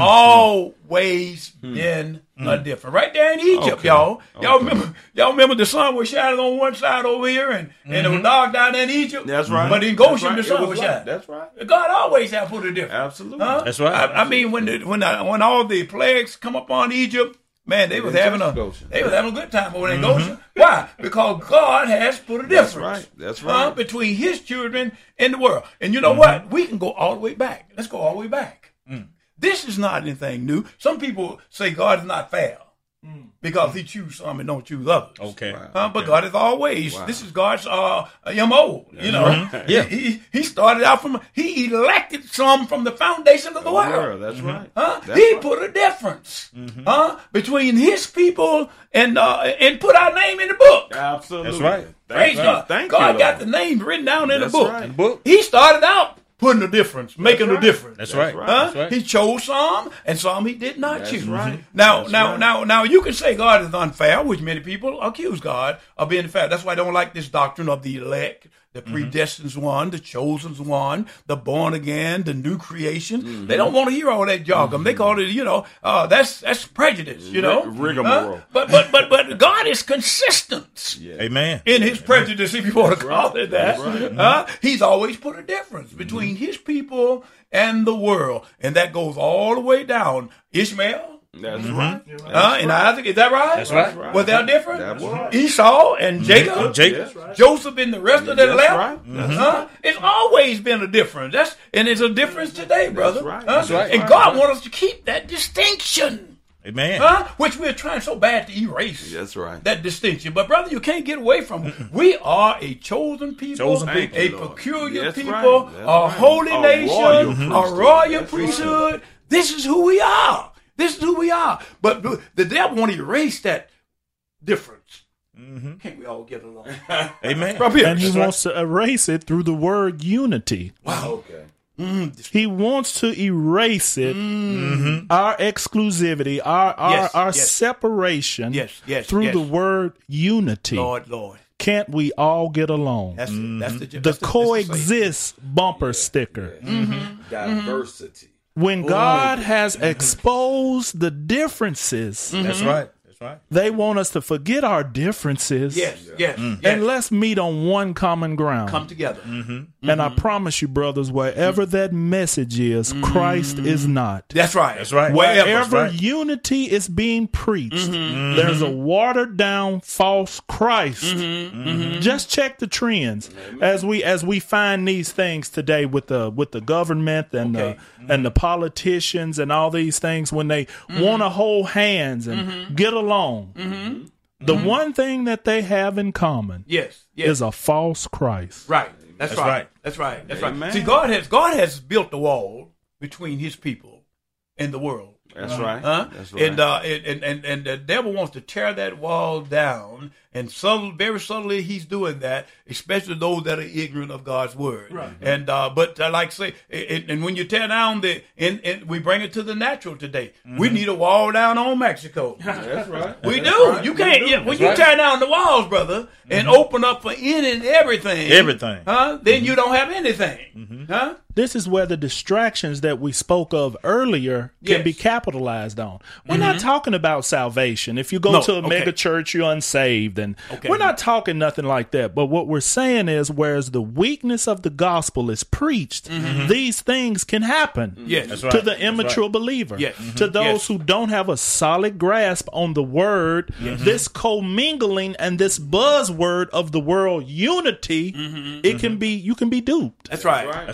Always mm. been mm. a difference. Right there in Egypt, okay. y'all. Y'all okay. remember y'all remember the sun was shining on one side over here and, mm-hmm. and it was dark down there in Egypt? That's right. But in Goshen, right. the sun was, was right. shining. That's right. God always has put a difference. Absolutely. Huh? That's right. I, I mean, when the, when the, when all the plagues come upon Egypt, man, they, they was having a Goshen. they was having a good time over there in mm-hmm. Goshen. Why? Because God has put a difference. That's right. That's right. Uh, between His children and the world. And you know mm-hmm. what? We can go all the way back. Let's go all the way back. Mm. This is not anything new. Some people say God is not fair mm. because He chooses some and don't choose others. Okay. Wow. Uh, but okay. God is always. Wow. This is God's uh, M O. You know. Mm-hmm. Yeah. He, he started out from. He elected some from the foundation of the, the world. world. That's mm-hmm. right. Huh? That's he right. put a difference mm-hmm. huh? between His people and uh, and put our name in the book. Absolutely. That's right. Praise Thank God. Thank God you, got the name written down in That's the book. Right. The book. He started out putting a difference, making right. a difference. That's right. Huh? That's right. He chose some, and some He did not That's choose. Right. Now, That's now, right. now, now, you can say God is unfair, which many people accuse God of being fair. That's why I don't like this doctrine of the elect, the predestined mm-hmm. one, the chosen one, the born again, the new creation. Mm-hmm. They don't want to hear all that jargon. Mm-hmm. They call it, you know, uh, that's that's prejudice. You know, rigmarole. Uh, but but but but God is consistent. Yeah. Amen. In His prejudice, if you want to call right. it that, right. uh, He's always put a difference between mm-hmm. His people and the world, and that goes all the way down. Ishmael. That's mm-hmm. right. Uh, and Isaac, is that right? That's right. Was that different? That was. Esau and Jacob, mm-hmm. Jacob. right. Joseph, and the rest of that That's left. Right. Mm-hmm. Uh, it's always been a difference. That's and it's a difference today, brother. That's right. Uh, That's right. And God wants us to keep that distinction. Amen. Huh? Which we're trying so bad to erase. That's right. That distinction. But brother, you can't get away from it. We are a chosen people, chosen people. a you, peculiar That's people, right. a right. holy a nation, royal a royal That's priesthood. Right. This is who we are. This is who we are. But the devil want to erase that difference. Mm-hmm. Can't we all get along? Amen. From here. And he That's wants right. to erase it through the word unity. Wow. Okay. Mm-hmm. He wants to erase it, mm-hmm. our exclusivity, our our, yes, our yes. separation yes, yes, through yes. the word unity. Lord, Lord. Can't we all get along? That's, mm-hmm. that's the, the that's the coexist the bumper yeah, sticker. Yeah. Mm-hmm. Diversity. When God Ooh. has exposed the differences, mm-hmm. that's right. That's right. They want us to forget our differences. Yes, yes, mm. yes. And let's meet on one common ground. Come together. Mm-hmm. Mm-hmm. And I promise you, brothers, wherever mm-hmm. that message is, mm-hmm. Christ is not. That's right. That's right. Wherever That's right. unity is being preached, mm-hmm. there's a watered down false Christ. Mm-hmm. Mm-hmm. Just check the trends Amen. as we as we find these things today with the with the government and okay. the mm-hmm. and the politicians and all these things when they mm-hmm. want to hold hands and mm-hmm. get along. Mm-hmm. The mm-hmm. one thing that they have in common yes, yes. is a false Christ. Right. That's, That's right. right. That's right. That's Amen. right. See, God has God has built the wall between His people and the world. That's right. Huh? That's right. And, uh, and and and the devil wants to tear that wall down, and subtle, very subtly he's doing that, especially those that are ignorant of God's word. Right. And uh, but uh, like say, and, and when you tear down the, and, and we bring it to the natural today. Mm-hmm. We need a wall down on Mexico. That's right. We That's do. Right. You can't. Yeah, when That's you right. tear down the walls, brother, and mm-hmm. open up for any and everything, everything, huh? Then mm-hmm. you don't have anything, mm-hmm. huh? This is where the distractions that we spoke of earlier can yes. be capitalized on. We're mm-hmm. not talking about salvation. If you go no, to a okay. mega church, you're unsaved. And okay. we're not talking nothing like that. But what we're saying is, whereas the weakness of the gospel is preached, mm-hmm. these things can happen yes. That's right. to the immature right. believer. Yes. Mm-hmm. To those yes. who don't have a solid grasp on the word, yes. this commingling and this buzzword of the world unity, mm-hmm. it mm-hmm. can be, you can be duped. That's right. That's That's right. right.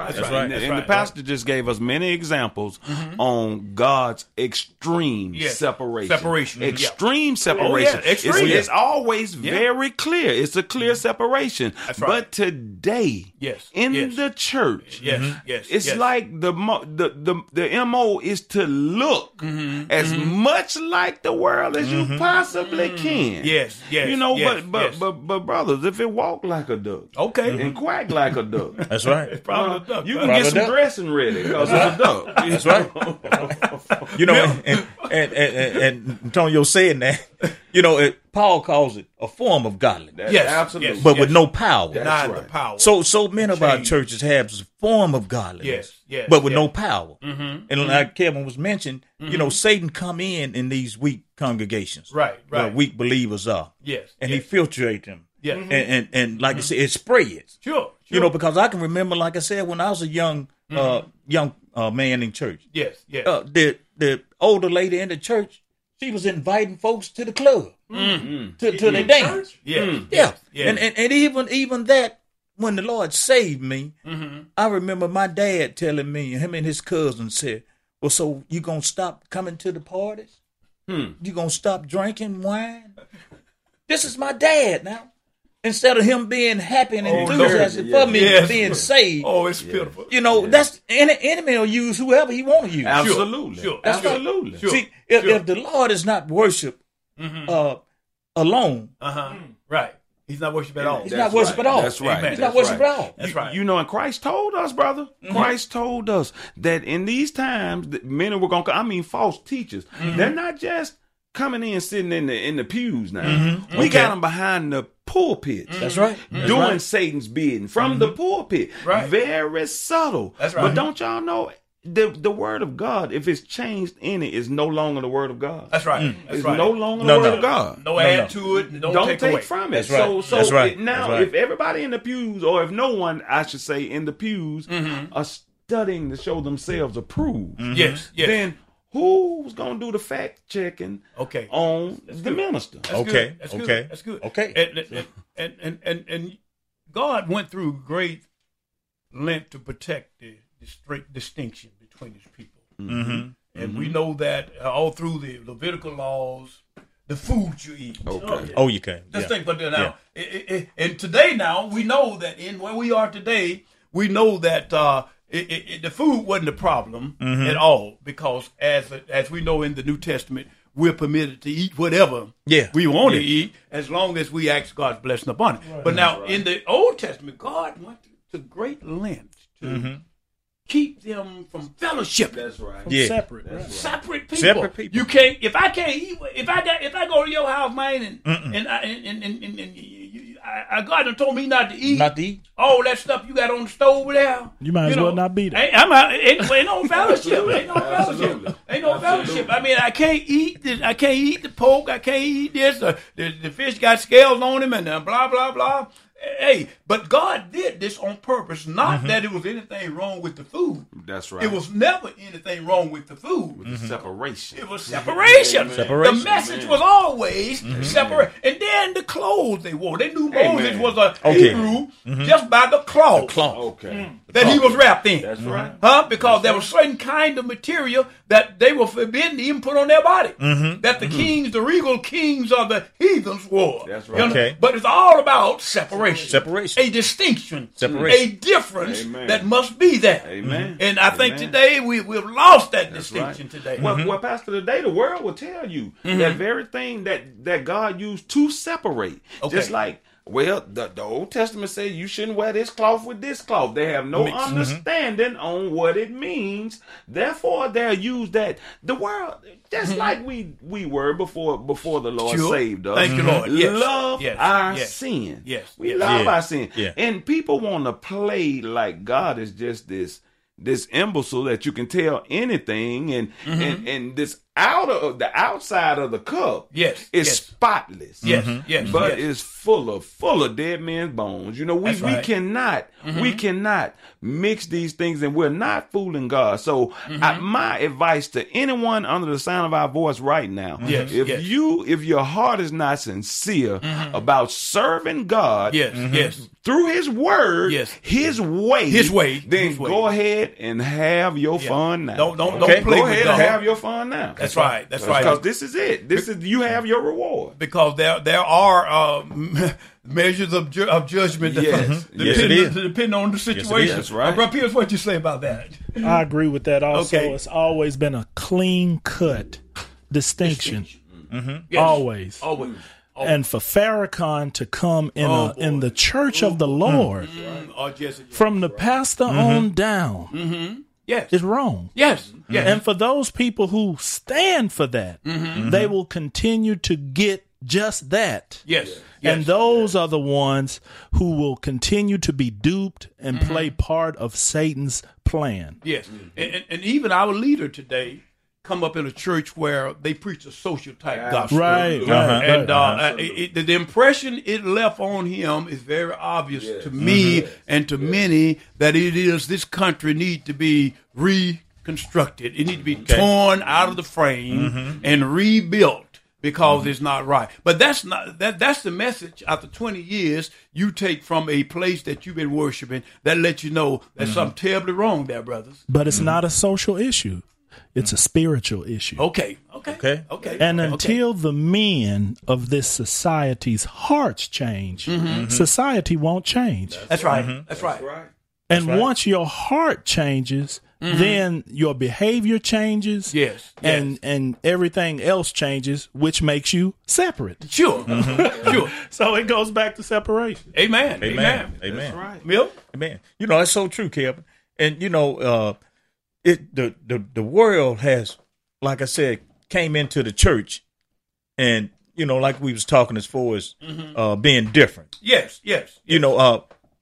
right. That's That's right. right. And, That's and right. the pastor right. just gave us many examples mm-hmm. on God's extreme yes. separation. Separation. Mm-hmm. Extreme separation. Oh, yeah. Extreme. It's, it's always yeah. very clear. It's a clear separation. That's right. But today, yes. in yes. the church, yes. Mm-hmm. yes. it's yes. like the, the the the M O is to look mm-hmm. as mm-hmm. much like the world as mm-hmm. you possibly mm-hmm. can. Yes, yes. You know, yes, but but, yes. but but brothers, if it walk like a duck, okay, and quack like a duck, that's right. It's probably uh, a duck. You can probably get some duck. dressing ready because it's a duck. That's right. You know, and and, and, and, and Antonio saying that, you know, it, Paul calls it a form of godliness. That's yes, absolutely. yes, but yes. with no power. Denied right. the power. So, so many of our Change. churches have a form of godliness, yes, yes, but with yes. no power. Mm-hmm. And mm-hmm. like Kevin was mentioned, mm-hmm. you know, Satan come in in these weak congregations, right, right, where weak believers are, yes, and yes. he filtrate them, yes, and, and and like mm-hmm. I said, it spreads. Sure, sure, you know, because I can remember, like I said, when I was a young, mm-hmm. uh, young uh, man in church. Yes, yes. Uh, the the older lady in the church, she was inviting folks to the club mm-hmm. to to the dance. Yeah, mm. yeah, yeah. yeah. And, and and even even that, when the Lord saved me, mm-hmm. I remember my dad telling me, him and his cousin said, "Well, so you gonna stop coming to the parties? Hmm. You gonna stop drinking wine?" This is my dad now. Instead of him being happy and enthusiastic oh, for me yes. being saved. Oh, it's beautiful. You know, yeah. that's any enemy will use whoever he want to use. Absolutely. Sure. That's Absolutely. Right. Sure. See, if, sure. if the Lord is not worshiped mm-hmm. uh, alone. Uh-huh. Right. He's not worshiped at all. He's That's not worshiped right. at all. That's right. He's That's not worshiped right. at all. That's you, right. You know, and Christ told us, brother. Mm-hmm. Christ told us that in these times, that men were going to, I mean, false teachers. Mm-hmm. They're not just coming in, sitting in the in the pews now. Mm-hmm. We okay. got them behind the pulpit. Mm-hmm. That's right. Doing That's right. Satan's bidding from mm-hmm. the pulpit. Right. Very subtle. That's right. But don't y'all know, the the word of God, if it's changed in it, is no longer the word of God. That's right. Mm. That's it's right. no longer no, the word no. of God. No, no add no. to it. Don't, don't take, take away. from it. That's right. So, so That's right. It, now, That's right. if everybody in the pews, or if no one, I should say, in the pews, mm-hmm. are studying to show themselves approved, mm-hmm. yes, yes. then who's going to do the fact checking okay. on That's the good. minister? That's okay. Good. That's okay. Good. That's good. Okay. And and, and and and and God went through great length to protect the, the straight distinction between his people. Mm-hmm. And mm-hmm. we know that uh, all through the Levitical laws, the food you eat. Okay. Oh, you can. Let's yeah. think about that now. Yeah. It, it, and today now, we know that in where we are today, we know that uh, it, it, it, the food wasn't a problem mm-hmm. at all, because as as we know in the New Testament, we're permitted to eat whatever yeah. we want yeah. to eat, as long as we ask God's blessing upon it. Right. But now right. in the Old Testament, God went to great lengths to mm-hmm. keep them from fellowship. That's right. Yeah. Separate. Right. Right. Separate people. Separate people. You can't. If I can't eat, if I got, if I go to your house, man, and Mm-mm. and I, and and and, and, and you, you, I, I God done told me not to eat. Not to eat. All that stuff you got on the stove over there. You might as know, well not be there. Ain't, I'm out, ain't, ain't no fellowship. Ain't no fellowship. Absolutely. Ain't no Absolutely. fellowship. I mean, I can't eat this. I can't eat the pork. I can't eat this. Uh, the, the fish got scales on him, and uh, blah blah blah. Hey, but God did this on purpose. Not mm-hmm. that it was anything wrong with the food. That's right. It was never anything wrong with the food. With the separation. It was separation. Separation. The message Amen. was always Mm-hmm. separate. And then the clothes they wore. They knew Amen. Moses was a Okay. Hebrew just by the cloth, Cloth. Okay. that he was wrapped in. That's right. Huh? Because there was certain kind of material that they were forbidden to even put on their body. Mm-hmm. That the kings, the regal kings of the heathens wore. That's You right. know? Okay. But it's all about separation. Separation. A distinction. Separation. A difference Amen. that must be there. Amen. And I think Amen. today we, we've lost that That's distinction right. today. Well, well, Pastor, today the world will tell you Mm-hmm. that very thing that, that God used to separate. Okay. Just like, well, the, the Old Testament says you shouldn't wear this cloth with this cloth. They have no Mix. understanding on what it means. Therefore, they'll use that. The world, just Mm-hmm. like we we were before before the Lord Sure. saved us. Thank you, Lord. Yes. Love Yes. our Yes. sin. Yes. We Yes. love Yeah. our sin. Yeah. And people want to play like God is just this this imbecile that you can tell anything, and Mm-hmm. and, and this out of the outside of the cup yes, is yes. spotless. Yes, mm-hmm. yes, but yes. it's full of full of dead men's bones. You know, we, That's right. we cannot mm-hmm. we cannot mix these things, and we're not fooling God. So mm-hmm. I, my advice to anyone under the sound of our voice right now, yes, if yes. you if your heart is not sincere mm-hmm. about serving God, yes, mm-hmm. yes. through His Word, yes. His way, His way, then his way. go ahead and have your yeah. fun now. Don't don't okay? don't play go with ahead God. and have your fun now. That's right. That's right. Because this is it. This is you have your reward. Because there there are uh, measures of ju- of judgment. That, yes, depending, yes, it is. Depending on the situation. Yes, that's right. Uh, Brother Pierce, what you say about that? I agree with that. Also, Okay. it's always been a clean cut distinction. Mm-hmm. Yes. Always. Always. Oh. And for Farrakhan to come in Oh, a, in the church of the Lord, Mm-hmm. Oh, yes, yes, from the pastor mm-hmm. on down, mm-hmm. yes, is wrong. Yes, yes. And for those people who stand for that, mm-hmm. they will continue to get just that. Yes. And yes. those are the ones who will continue to be duped and mm-hmm. play part of Satan's plan. Yes. Mm-hmm. And, and, and even our leader today come up in a church where they preach a social type yeah. gospel. Right, right. Uh-huh. And uh, uh, it, it, the impression it left on him is very obvious yes. to me mm-hmm. and to many that it is this country need to be reconstructed. It need to be okay. torn out of the frame mm-hmm. and rebuilt. Because mm-hmm. it's not right, but that's not that. That's the message. After twenty years, you take from a place that you've been worshiping that lets you know there's mm-hmm. something terribly wrong there, brothers. But it's mm-hmm. not a social issue; it's mm-hmm. a spiritual issue. Okay, okay, okay, okay. And okay. until the men of this society's hearts change, mm-hmm. society won't change. That's, that's right. Mm-hmm. That's right. That's right. And right. once your heart changes, mm-hmm. then your behavior changes. Yes. And yes. and everything else changes, which makes you separate. Sure. Mm-hmm. Sure. So it goes back to separation. Amen. Amen. Amen. Amen. That's right. Milk? Amen. You know, that's so true, Kevin. And you know, uh it the, the the world has, like I said, came into the church, and you know, like we was talking as far as mm-hmm. uh being different. Yes, yes. You yes. know, uh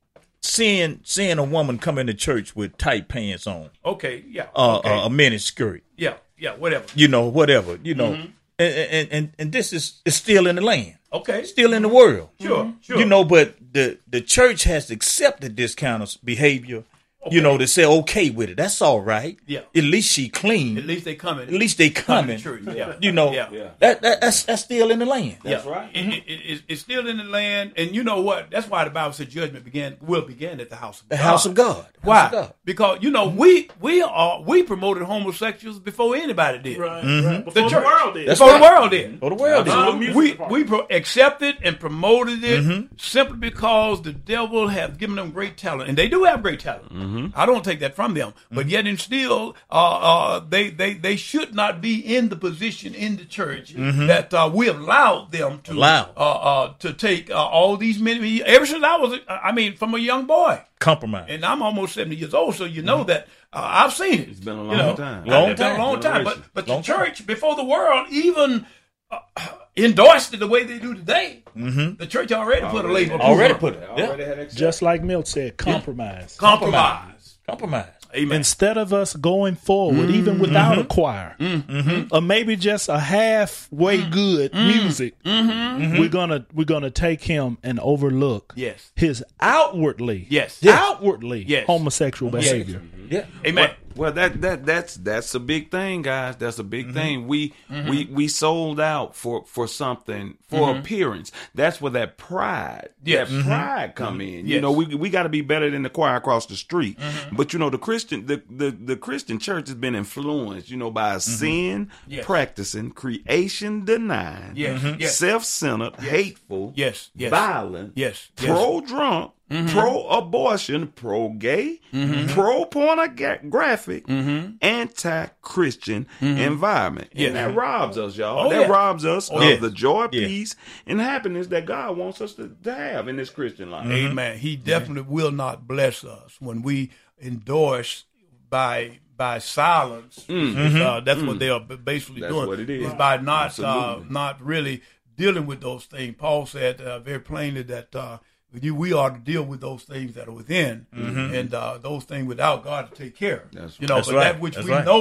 Seeing seeing a woman come into church with tight pants on, okay, yeah, uh, okay. uh, a mini skirt, yeah, yeah, whatever, you know, whatever, you know, mm-hmm. and, and and and this is is still in the land, okay, still in the world, sure, mm-hmm. sure, you know, but the the church has accepted this kind of behavior. Okay. You know, to say okay with it. That's all right. Yeah. At least she clean. At least they coming. At least they coming. Church. Yeah. You know, yeah. Yeah. That, that that's that's still in the land. That's yeah. right. Mm-hmm. It, it, it, it's still in the land, and you know what? That's why the Bible said judgment began will begin at the house of the God. house of God. Why? House of God. Because you know we we are we promoted homosexuals before anybody did. Right. Mm-hmm. right. Before the, the world did. That's before right. the world did. Before the world did. Uh, we we pro- accepted and promoted it mm-hmm. simply because the devil has given them great talent, and they do have great talent. Mm-hmm. I don't take that from them, but yet and still, uh, uh, they they they should not be in the position in the church mm-hmm. that uh, we allowed them to allow uh, uh, to take uh, all these many. Ever since I was, I mean, from a young boy, compromise, and I'm almost seventy years old, so you know mm-hmm. that uh, I've seen it. It's been a long you know, time, long it's time, been a long time. But but long the church time. Before the world even uh, endorsed it the way they do today. Mm-hmm. The church already, already put a label. Already put it. Yeah. Yeah. Just like Milt said, compromise. Yeah. Compromise. Compromise. Amen. Instead of us going forward, mm-hmm. even without mm-hmm. a choir, mm-hmm. or maybe just a halfway mm-hmm. good mm-hmm. music, mm-hmm. we're gonna we're gonna take him and overlook yes. his outwardly yes. outwardly yes. homosexual behavior. Yeah. Amen. Well, well, that that that's that's a big thing, guys. That's a big mm-hmm. thing. We mm-hmm. we we sold out for for something for mm-hmm. appearance. That's where that pride, yes. that mm-hmm. pride come mm-hmm. in. Yes. You know, we we got to be better than the choir across the street. Mm-hmm. But you know, the Christian the, the, the Christian church has been influenced, you know, by a mm-hmm. sin yes. practicing, creation denying, yes. Mm-hmm. yes. self-centered, yes. hateful, yes. Yes. violent, yes. pro drunk. Mm-hmm. Pro-abortion, pro-gay, mm-hmm. pro-pornographic, mm-hmm. anti-Christian mm-hmm. environment. Yeah. And that robs us, y'all. Oh, that yeah. robs us oh, of yeah. the joy, yeah. peace, and happiness that God wants us to, to have in this Christian life. Mm-hmm. Amen. He definitely mm-hmm. will not bless us when we endorse by by silence. Mm-hmm. Uh, that's mm-hmm. what they are basically that's doing. What it is. It's by not uh, Absolutely. not really dealing with those things. Paul said uh, very plainly that uh, we are to deal with those things that are within, mm-hmm. and uh, those things without God to take care. That's you know, that's but right. that which that's we right. know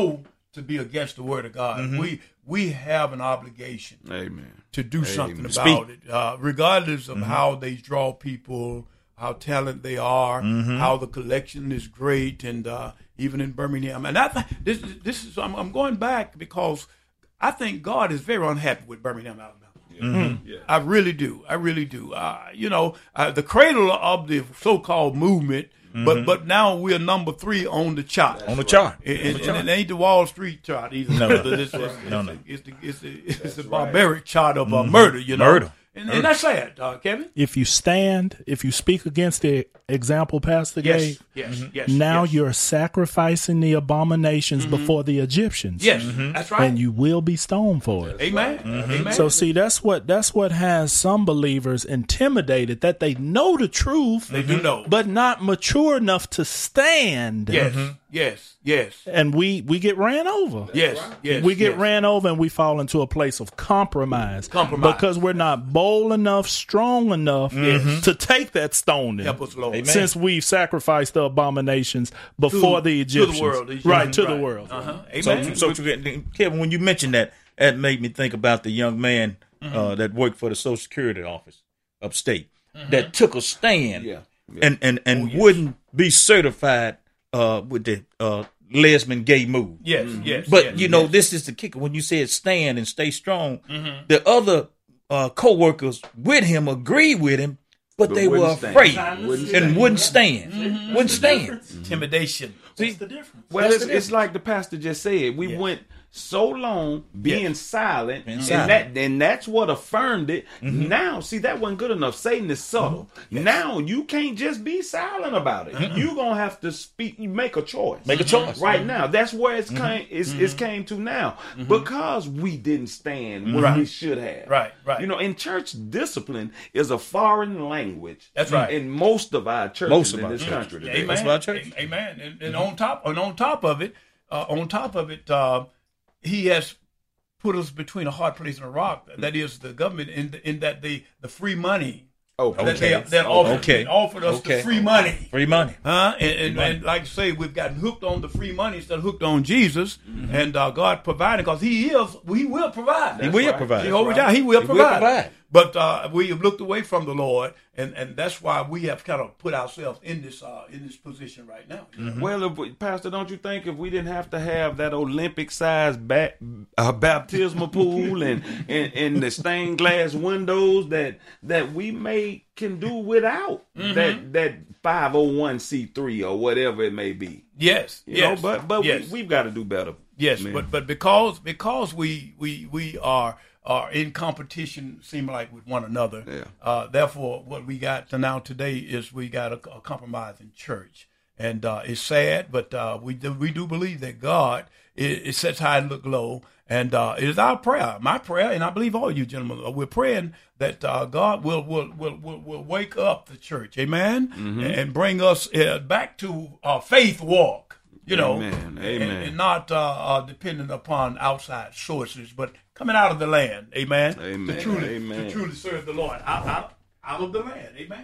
to be against the word of God. Mm-hmm. We we have an obligation Amen. to do Amen. something about Speak. it, uh, regardless of Mm-hmm. how they draw people, how talented they are, Mm-hmm. how the collection is great, and uh, even in Birmingham. And I th- this this is I'm, I'm going back because I think God is very unhappy with Birmingham, Alabama. Mm-hmm. Yeah. I really do. I really do. Uh, you know, uh, the cradle of the so-called movement, but but now we're number three on the chart. On the chart. And, On and, the chart. and it ain't the Wall Street chart either. No, no. It's, it's, No, no. it's the, it's the, it's the barbaric chart of uh, murder, you know. Murder. And, and that's sad, uh, Kevin. If you stand, if you speak against the example Pastor Yes, gave, yes, yes. now yes. you're sacrificing the abominations before the Egyptians. Yes, that's right. And you will be stoned for it. Amen. Amen. So see, that's what that's what has some believers intimidated, that they know the truth, they do know. but not mature enough to stand. yes, yes, yes, And we we get ran over. yes, yes. we get yes. ran over and we fall into a place of compromise. Compromise. Because we're not bold enough, strong enough to take that stoning. Help us, Lord. Amen. Since we've sacrificed the abominations before To- the to the Egyptians. world, the right, Egyptians, to right. the world. Uh-huh. So, Amen. so, Kevin, when you mentioned that, that made me think about the young man uh, that worked for the Social Security office upstate that took a stand Yeah. and and, and wouldn't be certified uh, with the uh, lesbian gay move. yes, yes. But yes, you know, yes. this is the kicker. When you said stand and stay strong, the other uh, co-workers with him agreed with him, but, But they were wouldn't stand. afraid Wouldn't and wouldn't stand. Wouldn't stand. intimidation. What's the difference? Well, That's it's, the it's like the pastor just said. We Yeah. went so long being Yeah. silent, Being and silent. that and that's what affirmed it. Now, see, that wasn't good enough. Satan is subtle. Now you can't just be silent about it. You gonna have to speak. You make a choice. Make a choice. right now. That's where it's came. It's, it's came to now because we didn't stand when we should have. Right, right. You know, in church, discipline is a foreign language. That's right. In most of our churches Most of in our this churches. country today. Amen. That's why I church. A- Amen. And, and on top, and on top of it, uh, on top of it, uh, he has put us between a hard place and a rock. That is the government, in the, in that the the free money Oh, that Okay. they that offered, Okay. offered us Okay. the free money. Free money. Huh? And, and, and like I say, we've gotten hooked on the free money instead of hooked on Jesus, and uh, God provided because He is, He will provide. He will provide. Jehovah Jireh, He will He will provide. provide. But uh, we have looked away from the Lord, and, and that's why we have kind of put ourselves in this uh, in this position right now. Well, if we, Pastor, don't you think if we didn't have to have that Olympic-sized ba- uh, baptismal pool and, and and the stained glass windows that that we may can do without that that five oh one c three or whatever it may be? Yes, You yes, know, but but yes. we, we've got to do better. Yes, man. but but because because we we we are are in competition, seem like with one another. Yeah. Uh, therefore, what we got to now today is we got a, a compromise in church, and uh, it's sad, but uh, we do we do believe that God it, it sits high and look low, and uh, it is our prayer, my prayer, and I believe all you gentlemen, uh, we're praying that uh, God will will, will will will wake up the church, amen, Mm-hmm. and bring us uh, back to our faith walk. You know, Amen. and, Amen. and not uh, uh, dependent upon outside sources, but coming out of the land, amen. Amen. To truly, Amen. to truly serve the Lord out, out, out of the land, amen.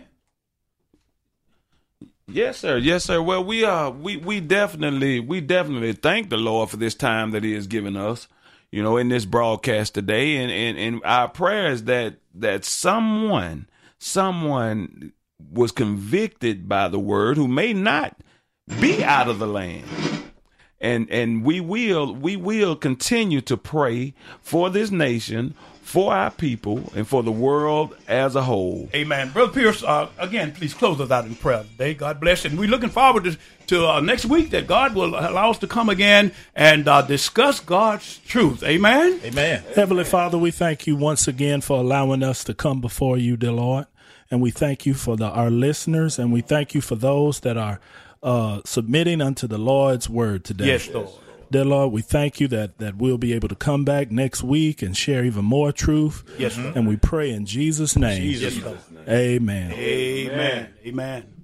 Yes, sir. Yes, sir. Well, we are. We we definitely we definitely thank the Lord for this time that He has given us. You know, in this broadcast today, and and, and our prayer is that that someone someone was convicted by the word who may not be out of the land. And and we will we will continue to pray for this nation, for our people, and for the world as a whole. Amen. Brother Pierce, uh, again, please close us out in prayer today. God bless you. And we're looking forward to, to uh, next week that God will allow us to come again and uh, discuss God's truth. Amen. Amen. Heavenly Father, we thank you once again for allowing us to come before you, dear Lord. And we thank you for the, our listeners, and we thank you for those that are uh, submitting unto the Lord's word today. Yes, Lord. Dear Lord, we thank you that, that we'll be able to come back next week and share even more truth. Yes, Lord. And we pray in Jesus' name. Jesus' name. Amen. Amen. Amen.